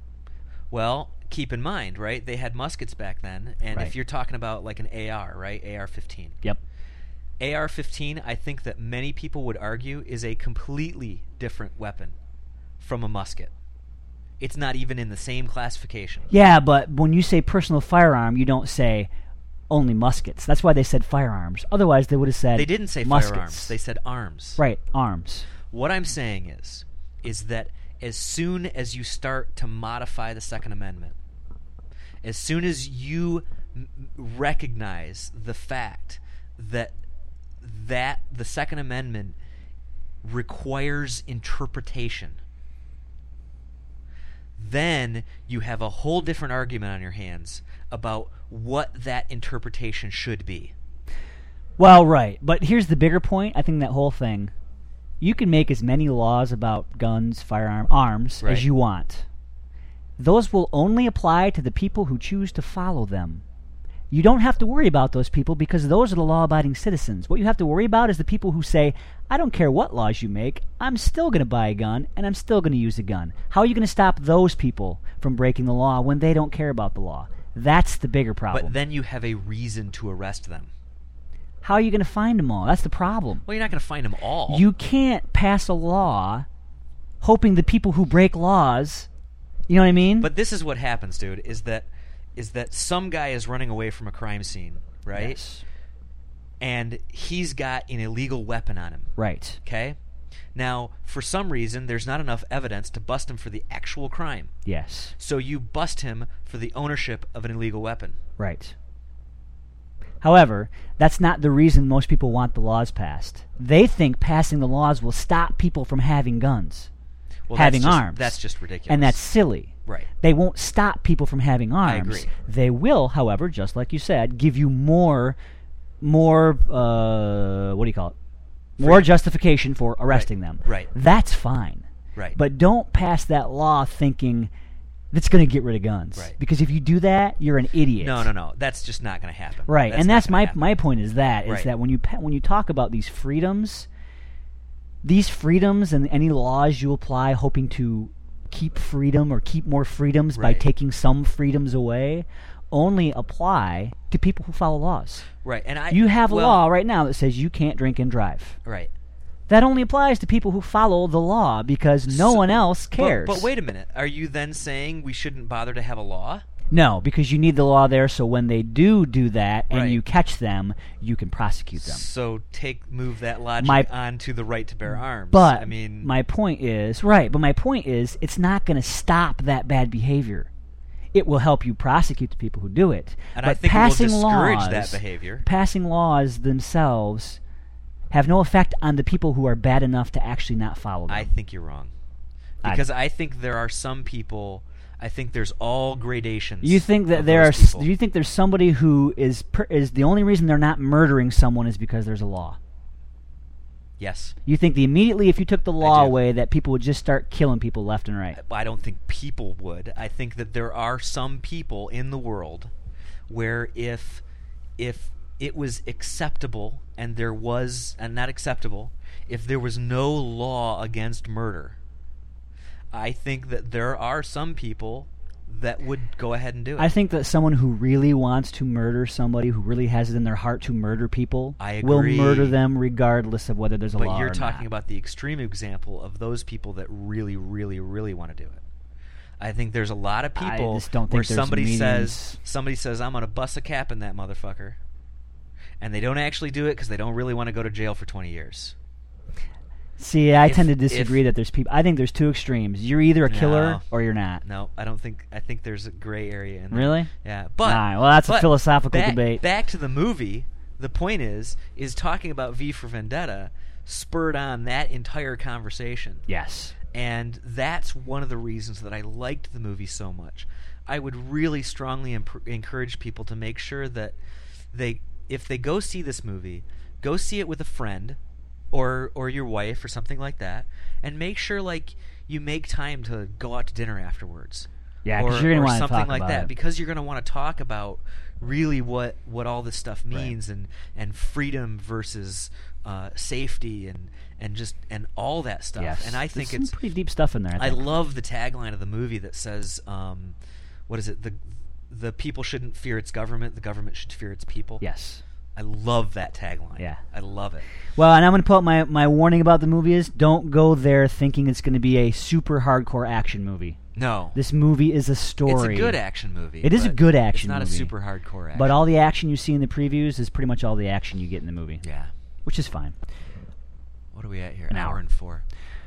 Well, keep in mind, right? They had muskets back then, and Right. if you're talking about like an A R, right? A R fifteen. Yep. A R fifteen, I think that many people would argue, is a completely different weapon from a musket. It's not even in the same classification. Yeah, but when you say personal firearm, you don't say only muskets. That's why they said firearms. Otherwise, they would have said They didn't say muskets. firearms. They said arms. Right, arms. What I'm saying is, is that as soon as you start to modify the Second Amendment, as soon as you m- recognize the fact that that the Second Amendment requires interpretation, then you have a whole different argument on your hands about what that interpretation should be. Well, right. But here's the bigger point. I think that whole thing, you can make as many laws about guns, firearm, arms Right. as you want. Those will only apply to the people who choose to follow them. You don't have to worry about those people because those are the law-abiding citizens. What you have to worry about is the people who say, I don't care what laws you make, I'm still going to buy a gun and I'm still going to use a gun. How are you going to stop those people from breaking the law when they don't care about the law? That's the bigger problem. But then you have a reason to arrest them. How are you going to find them all? That's the problem. Well, you're not going to find them all. You can't pass a law hoping the people who break laws, you know what I mean? But this is what happens, dude, is that is that some guy is running away from a crime scene, right? Yes. And he's got an illegal weapon on him. Right. Okay? Now, for some reason, there's not enough evidence to bust him for the actual crime. Yes. So you bust him for the ownership of an illegal weapon. Right. However, that's not the reason most people want the laws passed. They think passing the laws will stop people from having guns, Well, having that's just, arms. That's just ridiculous. And that's silly. Right. They won't stop people from having arms. agree. They will, however, just like you said, give you more, more, uh, what do you call it? More Freedom. justification for arresting Right. them. Right. That's fine. Right. But don't pass that law thinking that's going to get rid of guns. Right. Because if you do that, you're an idiot. No, no, no. That's just not going to happen. Right, That's and not that's gonna my happen. my point is that is Right. that when you pa- when you talk about these freedoms, these freedoms and any laws you apply hoping to keep freedom or keep more freedoms by Right. taking some freedoms away, only apply to people who follow laws. Right. And I You have a well, law right now that says you can't drink and drive. Right. That only applies to people who follow the law because no So- one else But, cares. but wait a minute. Are you then saying we shouldn't bother to have a law? No, because you need the law there so when they do do that and Right. you catch them, you can prosecute them. So take move that logic My- on to the right to bear arms. But I mean, my point is, right, but my point is it's not going to stop that bad behavior. It will help you prosecute the people who do it. and but I think it will passing discourage laws, that behavior. Passing laws themselves have no effect on the people who are bad enough to actually not follow them. I think you're wrong. I- Because I, think there are some people. I think there's all gradations. You think that of there are? those s- people. Do you think there's somebody who is per, is the only reason they're not murdering someone is because there's a law? Yes. You think that immediately if you took the law do. away that people would just start killing people left and right? I don't think people would. I think that there are some people in the world where if if it was acceptable and there was and not acceptable, if there was no law against murder, I think that there are some people that would go ahead and do it. I think that someone who really wants to murder somebody, who really has it in their heart to murder people, I will agree. murder them regardless of whether there's a but law you're or talking not. about the extreme example of those people that really, really, really want to do it. I think there's a lot of I people just don't where think there's somebody meetings. says somebody says I'm going to bust a cap in that motherfucker, and they don't actually do it because they don't really want to go to jail for twenty years. See, I if- tend to disagree if- that there's people. I think there's two extremes. You're either a killer No. or you're not. No, I don't think. I think there's a gray area in there. Really? Yeah, but All right, well, that's a but philosophical back, debate. Back to the movie. The point is, is talking about V for Vendetta spurred on that entire conversation. Yes. And that's one of the reasons that I liked the movie so much. I would really strongly imp- encourage people to make sure that they, if they go see this movie, go see it with a friend or or your wife or something like that, and make sure like you make time to go out to dinner afterwards. Yeah, or, because you're going to or want to something talk like about that it. because you're going to want to talk about really what what all this stuff means and and freedom versus uh, safety and and just and all that stuff. Yes. And I think There's it's some pretty deep stuff in there. I, I think. love the tagline of the movie that says, um, "What is it? The the people shouldn't fear its government. The government should fear its people." Yes. I love that tagline. Yeah. I love it. Well, and I'm going to put my, my warning about the movie is don't go there thinking it's going to be a super hardcore action movie. No. This movie is a story. It's a good action movie. It is a good action movie. It's not a super hardcore action. But all the action you see in the previews is pretty much all the action you get in the movie. Yeah. Which is fine. What are we at here? An An hour hour. and four.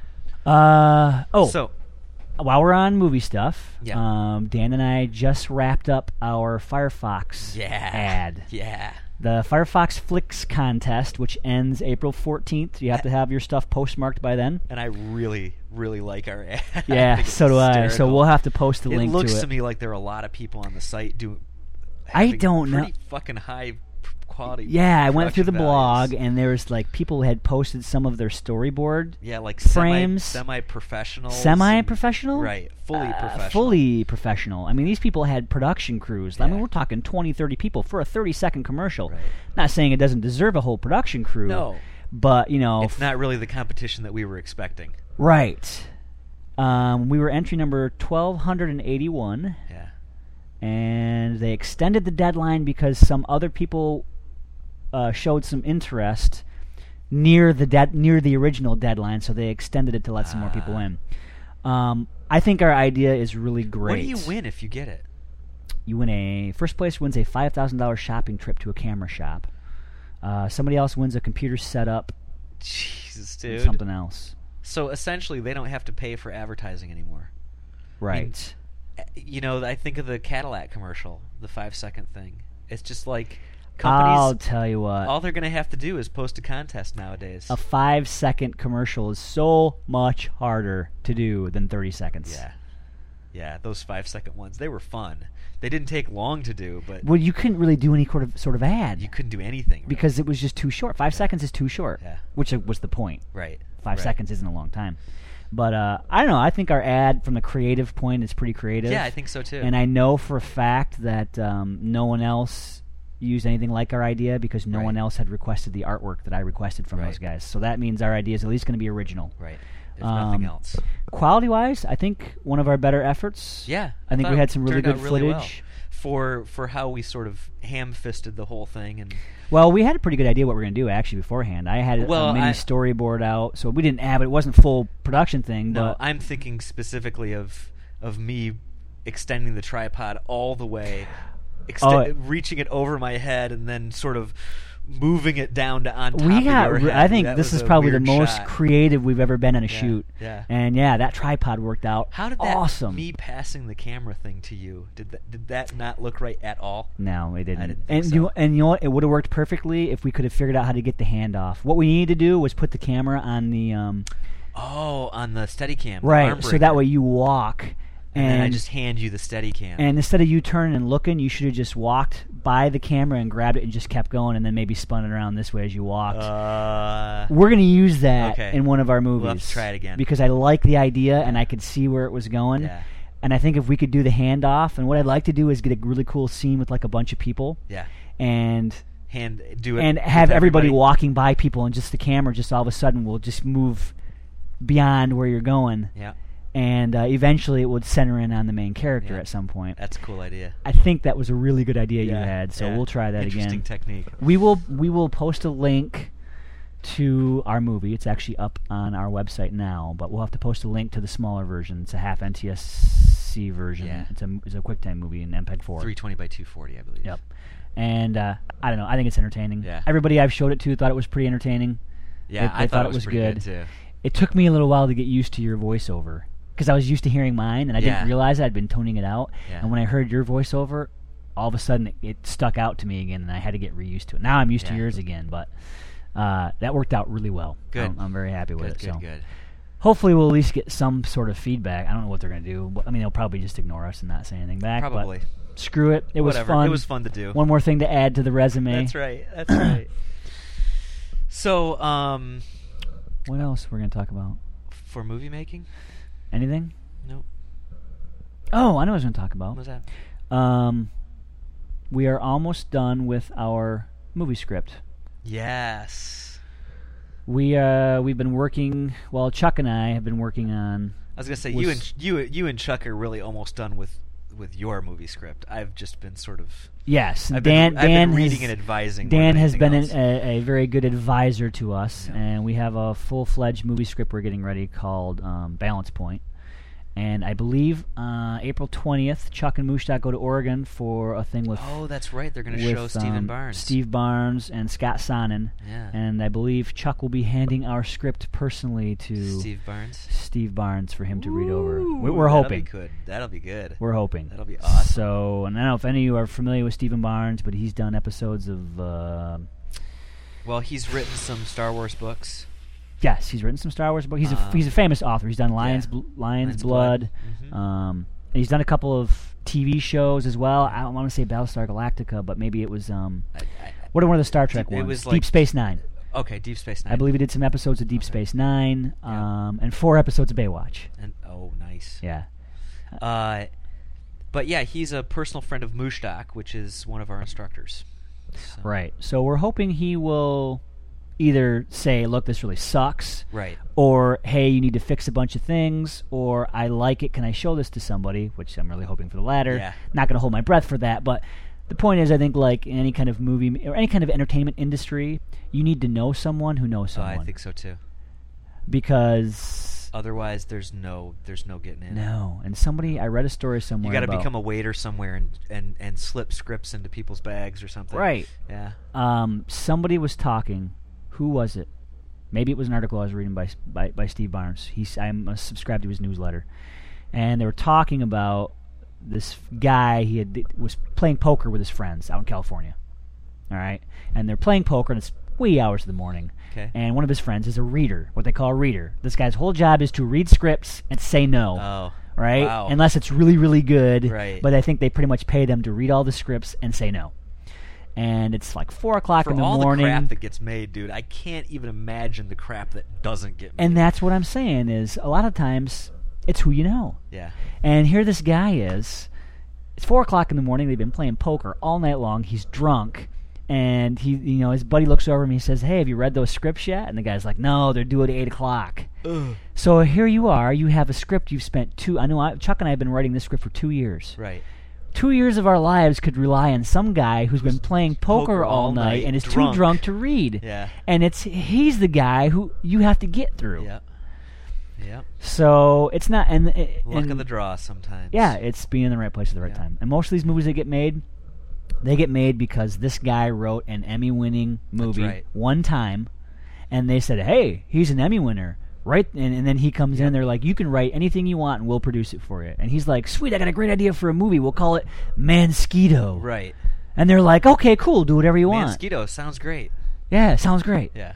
Uh, oh. So, while we're on movie stuff, Yeah. um, Dan and I just wrapped up our Firefox yeah. ad. Yeah. The Firefox Flicks contest, which ends April fourteenth. You have to have your stuff postmarked by then. And I really, really like our ad. I Yeah, think it's so do I. So hysterical. we'll have to post a it link to it. looks to me like there are a lot of people on the site doing. I having don't know. Pretty fucking high quality. Yeah, I went through the production blog, values. and there was like people had posted some of their storyboard. Yeah, like frames. semi professional. Semi-professional? Right, fully Uh, professional. Fully professional. I mean, these people had production crews. I mean, Yeah. we're talking twenty, thirty people for a thirty-second commercial. Right. Not saying it doesn't deserve a whole production crew. No. But, you know... It's not really the competition that we were expecting. Right. Um, we were entry number twelve eighty-one, Yeah. and they extended the deadline because some other people uh, showed some interest near the dead near the original deadline, so they extended it to let some more people Ah. in. Um, I think our idea is really great. What do you win if you get it? You win a first place wins a five thousand dollars shopping trip to a camera shop. Uh, somebody else wins a computer setup Jesus, and dude. something else. So essentially, they don't have to pay for advertising anymore. Right. You know, I think of the Cadillac commercial, the five second thing. It's just like companies. I'll tell you what. all they're going to have to do is post a contest nowadays. A five second commercial is so much harder to do than thirty seconds. Yeah. Yeah, those five second ones, they were fun. They didn't take long to do, but Well, you couldn't really do any sort of sort of ad you couldn't do anything. Right? because it was just too short. Five seconds is too short, Yeah. which was the point. Right. Five right. seconds isn't a long time. But uh, I don't know. I think our ad from the creative point is pretty creative. Yeah, I think so too. And I know for a fact that um, no one else used anything like our idea because no Right. one else had requested the artwork that I requested from Right. those guys. So that means our idea is at least going to be original. Right. If nothing Um, else. Quality-wise, I think one of our better efforts. Yeah. I think thought we it had some really turned good out really footage. well for for how we sort of ham-fisted the whole thing. And Well, we had a pretty good idea what we were going to do actually beforehand. I had Well, a mini I- storyboard out, so we didn't have it. It wasn't a full production thing, no, but I'm thinking specifically of of me extending the tripod all the way, extend, Oh, reaching it over my head, and then sort of moving it down to on top we of got. your re- head. I think That this was is a probably the weird most shot. creative we've ever been in a Yeah, shoot. yeah. And yeah, that tripod worked out. How did that awesome? me passing the camera thing to you? Did that did that not look right at all? No, it didn't. didn't think and so. you and you know what? It would have worked perfectly if we could have figured out how to get the hand off. What we needed to do was put the camera on the um, Oh, on the Steadicam, the right, arm so that breaker. way you walk, and, and, then I just hand you the Steadicam. and instead of you turning and looking, you should have just walked by the camera and grabbed it and just kept going, and then maybe spun it around this way as you walked. uh, We're gonna use that Okay. in one of our movies. We'll have to try it again. because I like the idea and I could see where it was going. yeah, And I think if we could do the handoff, and what I'd like to do is get a really cool scene with like a bunch of people, yeah. and Hand do it and with have everybody, everybody walking by people, and just the camera just all of a sudden will just move beyond where you're going, Yeah, and uh, eventually it would center in on the main character Yeah. at some point. that's a cool idea. I think that was a really good idea you Yeah, had, so yeah. we'll try that Interesting again. technique. We will we will post a link to our movie. It's actually up on our website now, but we'll have to post a link to the smaller version. It's a half N T S C version. Yeah. It's a it's a QuickTime movie in M P E G four. three twenty by two forty, I believe. Yep. And uh, I don't know. I think it's entertaining. Yeah. Everybody I've showed it to thought it was pretty entertaining. Yeah, They- I they thought, it was, pretty good. too. It took me a little while to get used to your voiceover because I was used to hearing mine, and I Yeah. didn't realize I'd been toning it out. Yeah. And when I heard your voiceover, all of a sudden it, it stuck out to me again, and I had to get reused to it. Now I'm used to Yeah. yours again, but uh, that worked out really well. Good. I'm, I'm very happy with Good, it. good, so good. hopefully we'll at least get some sort of feedback. I don't know what they're going to do. But, I mean, they'll probably just ignore us and not say anything back. but Probably. screw it. It was Whatever. fun. It was fun to do. One more thing to add to the resume. That's right. That's right. So, um, What else we're going to talk about? for movie making? Anything? Nope. Oh, I know what I was going to talk What about. was that? Um, we are almost done with our movie script. Yes. We uh we've been working. Well, Chuck and I have been working on. I was gonna say Was- you and you you and Chuck are really almost done with with your movie script. I've just been sort of Yes, I've Dan. been, I've Dan been reading has, and advising. more Dan than has been anything an, else. a, a very good advisor to us, Yeah. and we have a full-fledged movie script we're getting ready called um, Balance Point. And I believe uh, April twentieth, Chuck and Mushtaq go to Oregon for a thing with Oh, that's right. They're going to with, show Stephen um, Barnes. Steve Barnes and Scott Sonnen. Yeah. And I believe Chuck will be handing our script personally to Steve Barnes. Steve Barnes for him to read over. Ooh, We- We're that'll hoping. Be good. That'll be good. We're hoping. That'll be awesome. So, and I don't know if any of you are familiar with Stephen Barnes, but he's done episodes of. Uh, Well, he's written some Star Wars books. yes, he's written some Star Wars books. He's a Um, he's a famous author. He's done Lions yeah. Bl- Lions, Lions Blood. Blood. Mhm. Um, and he's done a couple of T V shows as well. I don't want to say Battlestar Galactica, but maybe it was um. I, I, What are one of the Star Trek It ones? was Deep like- Space Nine. okay, Deep Space Nine. I believe he did some episodes of Deep Okay. Space Nine, Yeah. um, and four episodes of Baywatch. And, oh, nice. Yeah. Uh, but yeah, he's a personal friend of Mushtaq, which is one of our instructors. So- Right. So we're hoping he will either say, "Look, this really sucks," Right. or "Hey, you need to fix a bunch of things," or "I like it. Can I show this to somebody?" Which I'm really hoping for the latter. Yeah. Not going to hold my breath for that, but the point is, I think like in any kind of movie or any kind of entertainment industry, you need to know someone who knows So someone. I think so too. Because Otherwise, there's no there's no getting in. no, and somebody I read a story somewhere. You got to about, become a waiter somewhere and, and, and slip scripts into people's bags or something. right. Yeah. Um, somebody was talking. Who was it? Maybe it was an article I was reading by by, by Steve Barnes. He's I'm uh, subscribed to his newsletter, and they were talking about this guy. He had was playing poker with his friends out in California. All right, and they're playing poker, and it's wee hours of the morning. Okay. And one of his friends is a reader, what they call a reader. This guy's whole job is to read scripts and say no. Oh. Right? Wow. Unless it's really, really good. Right. But I think they pretty much pay them to read all the scripts and say no. And it's like four o'clock For in the all morning. the crap that gets made, dude, I can't even imagine the crap that doesn't get made. And that's what I'm saying is a lot of times it's who you know. Yeah. And here this guy is. It's four o'clock in the morning. They've been playing poker all night long. He's drunk. And he, you know, his buddy looks over him and he says, "Hey, have you read those scripts yet?" And the guy's like, "No, they're due at eight o'clock." Ugh. So here you are. You have a script you've spent two. I know I, Chuck and I have been writing this script for two years. Right. Two years of our lives could rely on some guy who's been playing poker, poker all all night, night, and is drunk. too drunk to read. Yeah. And it's he's the guy who you have to get through. Yep. Yep. So it's not and, it, Luck and of the draw sometimes. yeah, it's being in the right place at the right Yeah. time. And most of these movies that get made, they get made because this guy wrote an Emmy-winning movie right. one time, and they said, "Hey, he's an Emmy winner." Right, and, and then he comes Yep. in. They're like, "You can write anything you want, and we'll produce it for you." And he's like, "Sweet, I got a great idea for a movie. We'll call it Mansquito." Right. And they're like, "Okay, cool. Do whatever you want." Mosquito sounds great. Yeah, sounds great. Yeah.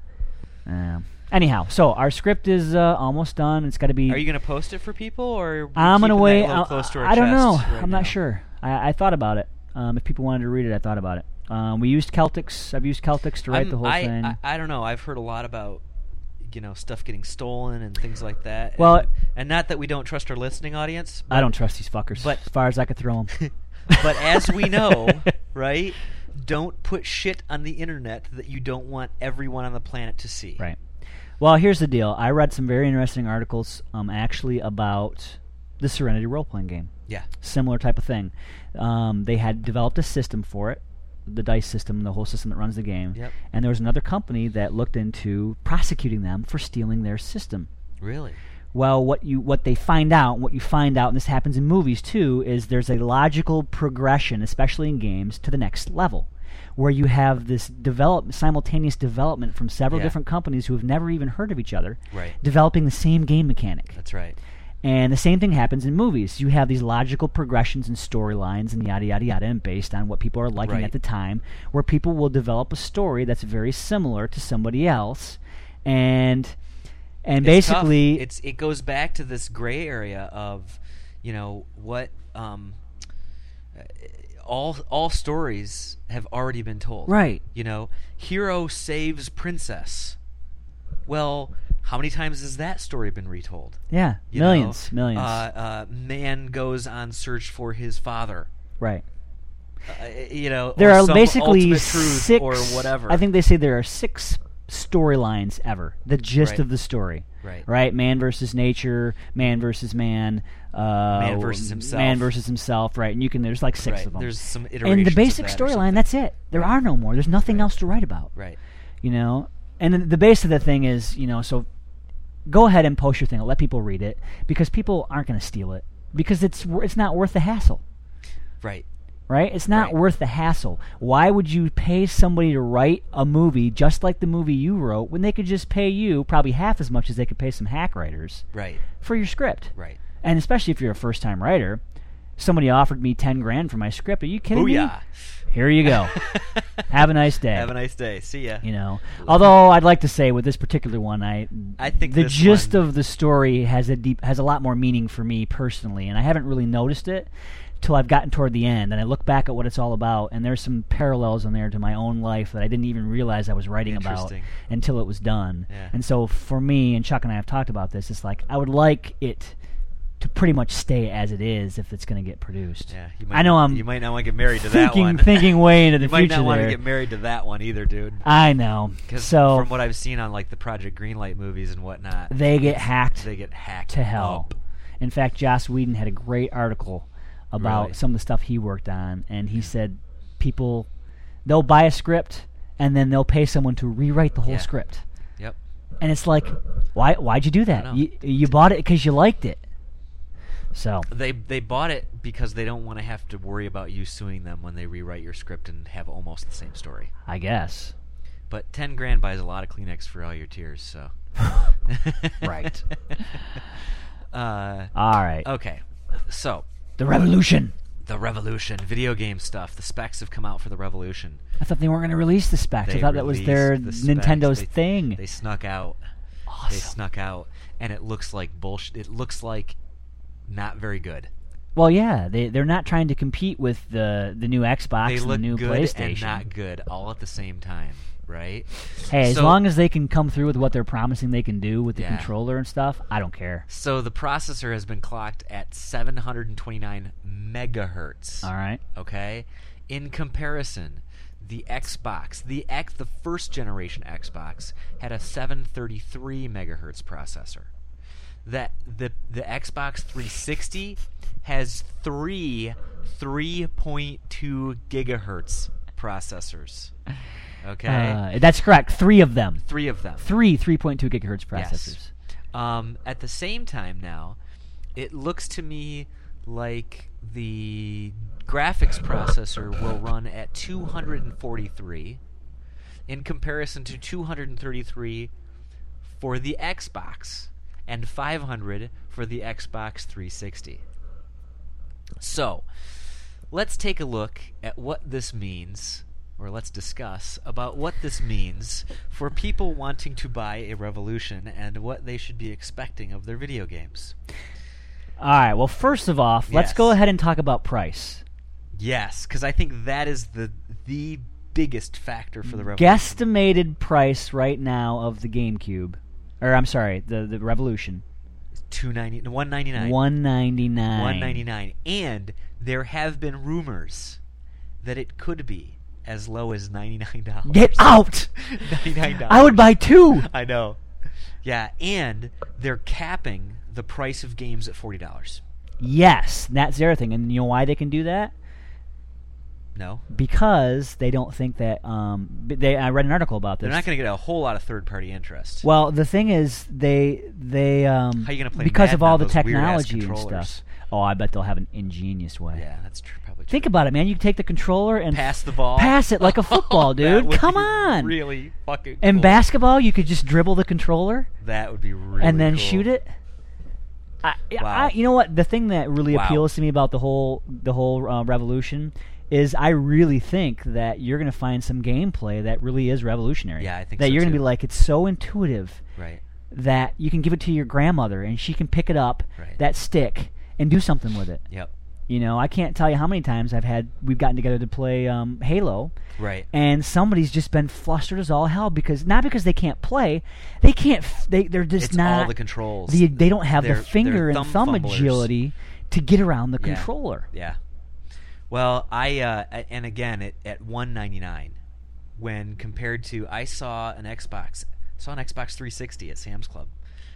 Um, anyhow, so our script is uh, almost done. It's got to be. Are you going to post it for people, or are we I'm gonna keeping that wait. a little I, close to our I don't know. chest right I'm now? not sure. I, I thought about it. Um, if people wanted to read it, I thought about it. Um, we used Celtics. I've used Celtics to write I'm- the whole I, thing. I, I don't know. I've heard a lot about, you know, stuff getting stolen and things like that. Well, and, and not that we don't trust our listening audience. But, I don't trust these fuckers. but- as far as I could throw them. But as we know, right? Don't put shit on the internet that you don't want everyone on the planet to see. Right. Well, here's the deal. I read some very interesting articles, um, actually about the Serenity role-playing game. Yeah. Similar type of thing. Um, they had developed a system for it, the dice system, the whole system that runs the game. Yep. And there was another company that looked into prosecuting them for stealing their system. Really? Well, what you what they find out, what you find out, and this happens in movies too, is there's a logical progression, especially in games, to the next level, where you have this develop simultaneous development from several Yeah. different companies who have never even heard of each other, Right. developing the same game mechanic. That's right. And the same thing happens in movies. You have these logical progressions and storylines and yada, yada, yada, and based on what people are liking Right. at the time, where people will develop a story that's very similar to somebody else. And and It's tough. basically... it's it goes back to this gray area of, you know, what um, uh, all all stories have already been told. Right. You know, hero saves princess. Well, how many times has that story been retold? Yeah, You millions, know? millions. Uh, uh, man goes on search for his father. right. Uh, you know, There or are some basically ultimate truth six... or whatever. I think they say there are six storylines ever. The gist Right. of the story. Right. Right? Man versus nature, man versus man, uh, Man versus himself. Man versus himself, right? And you can there's like six Right. of them. There's some iterations and the of basic that or storyline, something. that's it. There Right. are no more. There's nothing Right. else to write about. Right. You know? And then the base of the thing is, you know, so go ahead and post your thing. Let people read it because people aren't going to steal it because it's it's not worth the hassle. Right. Right? It's not Right. worth the hassle. Why would you pay somebody to write a movie just like the movie you wrote when they could just pay you probably half as much as they could pay some hack writers Right. for your script? Right. And especially if you're a first-time writer, somebody offered me ten grand for my script. Are you kidding me? Booyah. Here you go. Have a nice day. Have a nice day. See ya. You know, although I'd like to say with this particular one, I I think the this gist one- of the story has a deep has a lot more meaning for me personally, and I haven't really noticed it till I've gotten toward the end, and I look back at what it's all about, and there's some parallels in there to my own life that I didn't even realize I was writing about Interesting. until it was done. Yeah. And so for me, and Chuck and I have talked about this, it's like I would like it to pretty much stay as it is if it's going to get produced. Yeah, you might, I know I'm You might not want to get married to that thinking one. thinking way into the you might future not want there. to get married to that one either, dude. I know. Because So from what I've seen on like the Project Greenlight movies and whatnot, they get hacked they get hacked to hell. up. In fact, Joss Whedon had a great article about Really? some of the stuff he worked on, and he said people they'll buy a script and then they'll pay someone to rewrite the whole Yeah. script. Yep. And it's like, why? Why'd you do I that? know. You you bought it because you liked it. So They they bought it because they don't want to have to worry about you suing them when they rewrite your script and have almost the same story. I guess. But ten grand buys a lot of Kleenex for all your tears, so. Right. Uh, All right. okay, so The Revolution. the Revolution, video game stuff. The specs have come out for the Revolution. I thought they weren't going to release the specs. They I thought that was their released the specs. Nintendo's They- thing. They snuck out. They awesome. snuck out, and it looks like bullshit. It looks like not very good. Well, yeah, they they're not trying to compete with the the new Xbox They and the look new good PlayStation. and not good all at the same time, right? Hey, as So- long as they can come through with what they're promising they can do with the Yeah. controller and stuff, I don't care. So the processor has been clocked at seven hundred twenty-nine megahertz. All right. Okay? In comparison, the Xbox, the X, the first generation Xbox had a seven thirty-three megahertz processor. That the the Xbox three sixty has three three point two gigahertz processors. Okay? Uh, that's correct. Three of them. Three of them. Three three point two gigahertz processors. Yes. Um, at the same time now, it looks to me like the graphics processor will run at two hundred forty-three in comparison to two hundred thirty-three for the Xbox and five hundred for the Xbox three sixty. So, let's take a look at what this means, or let's discuss about what this means for people wanting to buy a Revolution and what they should be expecting of their video games. All right. Well, first of all, let's Yes. go ahead and talk about price. Yes, because I think that is the the biggest factor for the Revolution. Guesstimated price right now of the GameCube, or I'm sorry, the the Revolution, two ninety, one ninety-nine. one ninety nine. one ninety-nine. And there have been rumors that it could be as low as ninety-nine dollars. Get out! ninety-nine dollars. I would buy two. I know. Yeah, and they're capping the price of games at forty dollars. Yes, that's the other thing, and you know why they can do that? No. Because they don't think that. Um, b- they I read an article about this. They're not going to get a whole lot of third-party interest. Well, the thing is, they they um, How you gonna play because Madden of all on the those weird-ass technology and controllers? stuff. Oh, I bet they'll have an ingenious way. Yeah, that's true. Probably true. Think about it, man. You take the controller and Pass the ball. pass it like a football, That dude. would Come be on. Really fucking In cool. basketball, you could just dribble the controller That would be really and then cool. shoot it. I, Wow. I, you know what? The thing that really Wow. appeals to me about the whole the whole uh, Revolution is I really think that you're going to find some gameplay that really is revolutionary. Yeah, I think that so, you're going to too. be like, it's so intuitive Right. that you can give it to your grandmother and she can pick it up, Right. that stick, and do something with it. Yep. You know, I can't tell you how many times I've had we've gotten together to play um, Halo, Right. and somebody's just been flustered as all hell because not because they can't play, they can't. F- they they're just It's not all the controls. the, they don't have They're- the finger they're and thumb thumb fumblers. agility to get around the Yeah. controller. Yeah. Well, I uh, a- and again at at one ninety-nine, when compared to I saw an Xbox saw an Xbox three sixty at Sam's Club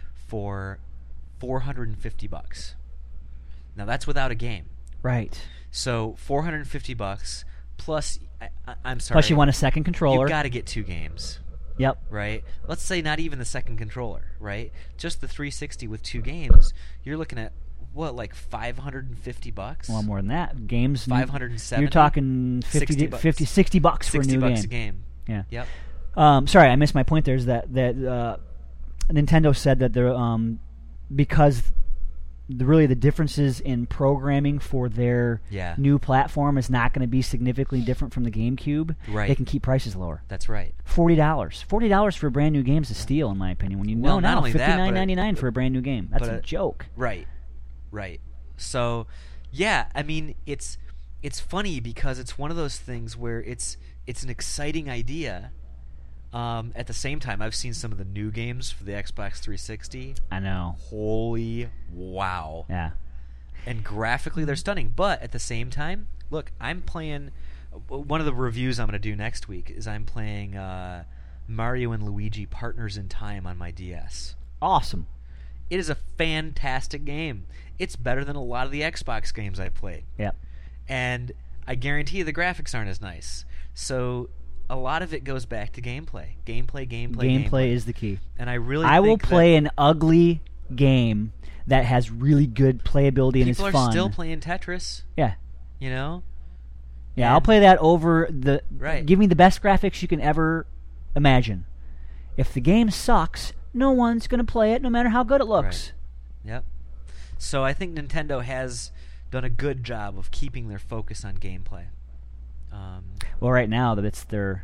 for four hundred fifty bucks. Now that's without a game. Right. So four hundred fifty bucks plus I, I, I'm sorry. Plus you want a second controller. You got to get two games. Yep. Right? Let's say not even the second controller, right? Just the three sixty with two games. You're looking at what, like five hundred fifty bucks? Well, more than that. Games five hundred seventy. You're talking fifty, sixty bucks. fifty, sixty bucks for a new sixty bucks game. a game. Yeah. Yep. Um, sorry, I missed my point. There is that that uh, Nintendo said that they're um, because the, really the differences in programming for their yeah. new platform is not going to be significantly different from the GameCube. Right. They can keep prices lower. That's right. Forty dollars. Forty dollars for a brand new game is a steal, in my opinion. When you well, know not now, only fifty nine ninety nine that, for a brand new game. That's a, a joke. Right. Right. So, yeah, I mean, it's it's funny because it's one of those things where it's it's an exciting idea. Um, at the same time, I've seen some of the new games for the Xbox three sixty. I know. Holy wow. Yeah. And graphically, they're stunning. But at the same time, look, I'm playing... One of the reviews I'm going to do next week is I'm playing uh, Mario and Luigi Partners in Time on my D S. Awesome. It is a fantastic game. It's better than a lot of the Xbox games I've played. Yep. And I guarantee you the graphics aren't as nice. So a lot of it goes back to gameplay. Gameplay, gameplay, gameplay. Gameplay is the key. And I really I think will play that an ugly game that has really good playability and is people fun. are still playing Tetris, Yeah. you know? Yeah, And- I'll play that over the... Right. Give me the best graphics you can ever imagine. If the game sucks, no one's going to play it no matter how good it looks. Right. Yep. So I think Nintendo has done a good job of keeping their focus on gameplay. Um, Well, right now, that it's their...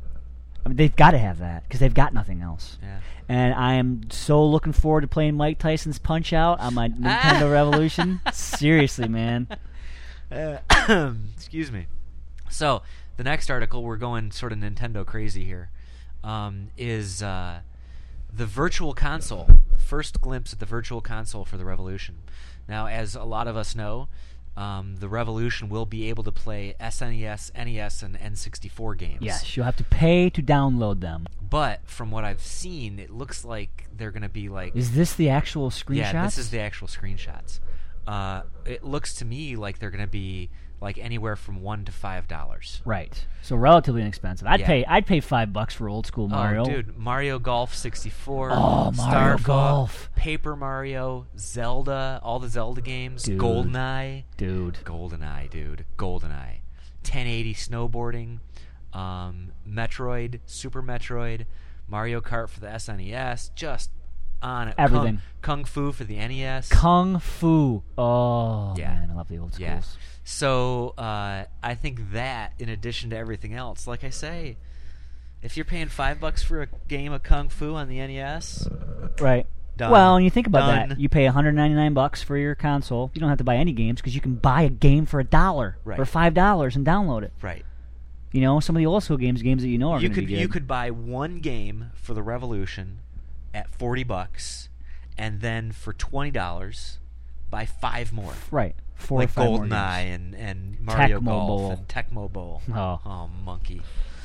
I mean, they've got to have that because they've got nothing else. yeah. And I am so looking forward to playing Mike Tyson's Punch-Out on my Nintendo Revolution. Seriously, man. Uh, excuse me. So the next article, we're going sort of Nintendo crazy here, um, is uh, the Virtual Console. First glimpse at the Virtual Console for the Revolution. Now, as a lot of us know, um, the Revolution will be able to play S N E S, N E S, and N sixty-four games. Yes, you'll have to pay to download them. But from what I've seen, it looks like they're going to be like... Is this the actual screenshots? Yeah, this is the actual screenshots. Uh, it looks to me like they're going to be like anywhere from one to five dollars. Right. So relatively inexpensive. I'd Yeah. pay. I'd pay five bucks for old school Mario. Oh, dude, Mario Golf sixty-four. Oh, Star Mario Fox, Golf. Paper Mario, Zelda, all the Zelda games, Dude. GoldenEye, Dude. GoldenEye, dude, GoldenEye, ten eighty snowboarding, um, Metroid, Super Metroid, Mario Kart for the S N E S, just on it. Everything. Kung, Kung Fu for the N E S. Kung Fu. Oh Yeah. man, I love the old schools. Yeah. So uh, I think that, in addition to everything else, like I say, if you're paying five bucks for a game of Kung Fu on the N E S, Right. done. Well, when you think about Done. that, you pay one hundred ninety-nine bucks for your console. You don't have to buy any games because you can buy a game for a dollar Right. or five dollars and download it. Right. You know, some of the old school games, games that you know are You going to could be good. you could buy one game for the Revolution at forty bucks, and then for twenty dollars, buy five more. Right. Four like or five more GoldenEye games. and, and Mario Tecmo Golf Bowl. and Tecmo Bowl. Oh. oh, monkey.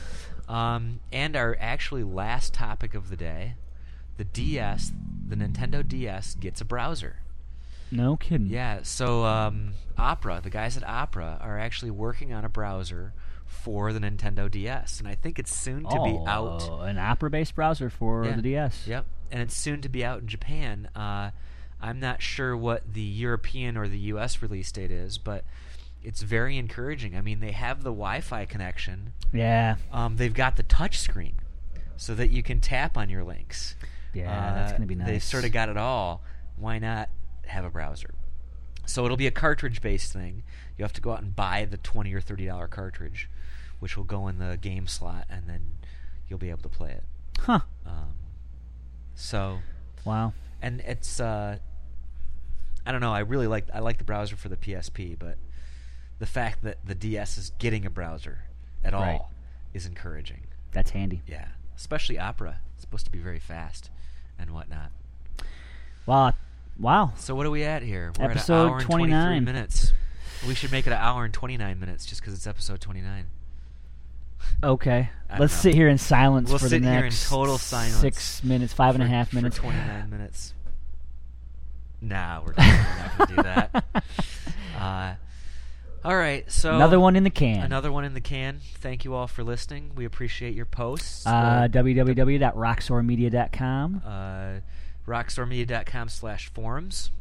Um, and our actually last topic of the day, the D S, the Nintendo D S gets a browser. No kidding. Yeah, so um, Opera, the guys at Opera are actually working on a browser for the Nintendo D S, and I think it's soon to oh, be out. An Opera-based browser for Yeah. the D S. Yep, and it's soon to be out in Japan. Uh, I'm not sure what the European or the U S release date is, but it's very encouraging. I mean, they have the Wi-Fi connection. Yeah. Um, they've got the touch screen so that you can tap on your links. Yeah, Uh, that's going to be nice. They've sort of got it all. Why not have a browser? So it'll be a cartridge-based thing. You have to go out and buy the twenty or thirty dollar cartridge, which will go in the game slot, and then you'll be able to play it. Huh. Um, so, Wow. and it's uh, I don't know. I really like I like the browser for the P S P, but the fact that the D S is getting a browser at all Right. is encouraging. That's handy. Yeah, especially Opera. It's supposed to be very fast and whatnot. Wow. Wow. So what are we at here? We're Episode at an hour and twenty-three twenty-nine. minutes. We should make it an hour and twenty-nine minutes just because it's episode twenty-nine. Okay. I don't Let's know. sit here in silence We'll for sit the here in next total silence six minutes, five and a for- half for minutes. twenty-nine minutes. Nah, we're not going to do that. Uh, all right, so Another one in the can. Another one in the can. Thank you all for listening. We appreciate your posts. Uh, The- w w w dot roxor media dot com. uh, roxormedia.com slash forums,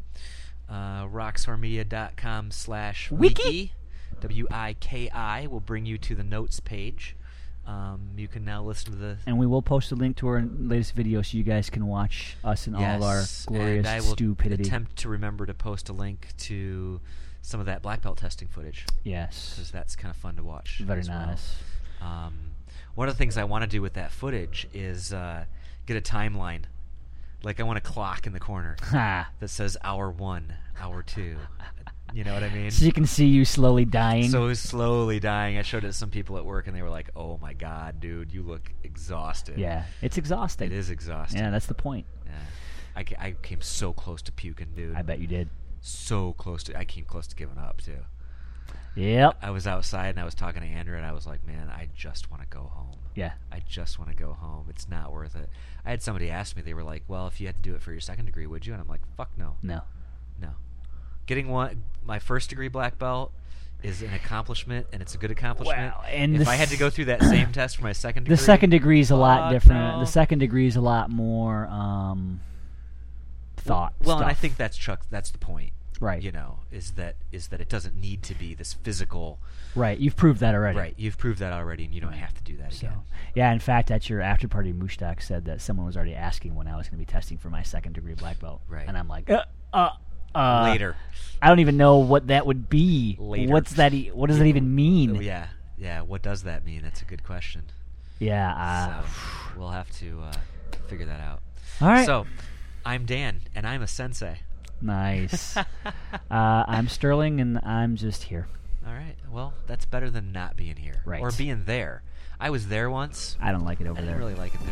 uh, roxormedia.com slash Wiki. wiki, W I K I, will bring you to the notes page. Um, you can now listen to the... And we will post a link to our latest video so you guys can watch us and all of our Yes, glorious and I will stupidity. attempt to remember to post a link to some of that black belt testing footage, Yes. because that's kind of fun to watch. Very as well. nice. Um, one of the things I want to do with that footage is uh, get a timeline. Like I want a clock in the corner Ha. that says hour one, hour two. You know what I mean? So you can see you slowly dying. So slowly dying. I showed it to some people at work, and they were like, "Oh my god, dude, you look exhausted." yeah, it's exhausting. It is exhausting. Yeah, that's the point. Yeah. I, ca- I came so close to puking, dude. I bet you did. So close to. I came close to giving up too. Yep. I was outside and I was talking to Andrew, and I was like, "Man, I just want to go home. Yeah. I just want to go home. It's not worth it." I had somebody ask me. They were like, "Well, if you had to do it for your second degree, would you?" And I'm like, "Fuck no, No. no." Getting one, my first degree black belt is an accomplishment, and it's a good accomplishment. Well, and if the I had to s- go through that same test for my second degree, The second degree is a lot fuck different. no. The second degree is a lot more um, thought. Well, and I stuff. think that's Chuck. That's the point. Right. You know, is that is that it doesn't need to be this physical. Right. You've proved that already. Right. You've proved that already, and you don't have to do that So, again. yeah, in fact, at your after party, Mushtak said that someone was already asking when I was going to be testing for my second degree black belt. Right. And I'm like, uh, uh, uh, Later. I don't even know what that would be. Later. What's that? E- what does that even mean? Oh, yeah. Yeah. What does that mean? That's a good question. Yeah. Uh, so we'll have to uh, figure that out. all right. So, I'm Dan, and I'm a sensei. Nice. uh, I'm Sterling, and I'm just here. All right. Well, that's better than not being here. Right. Or being there. I was there once. I don't like it over I there. didn't really like it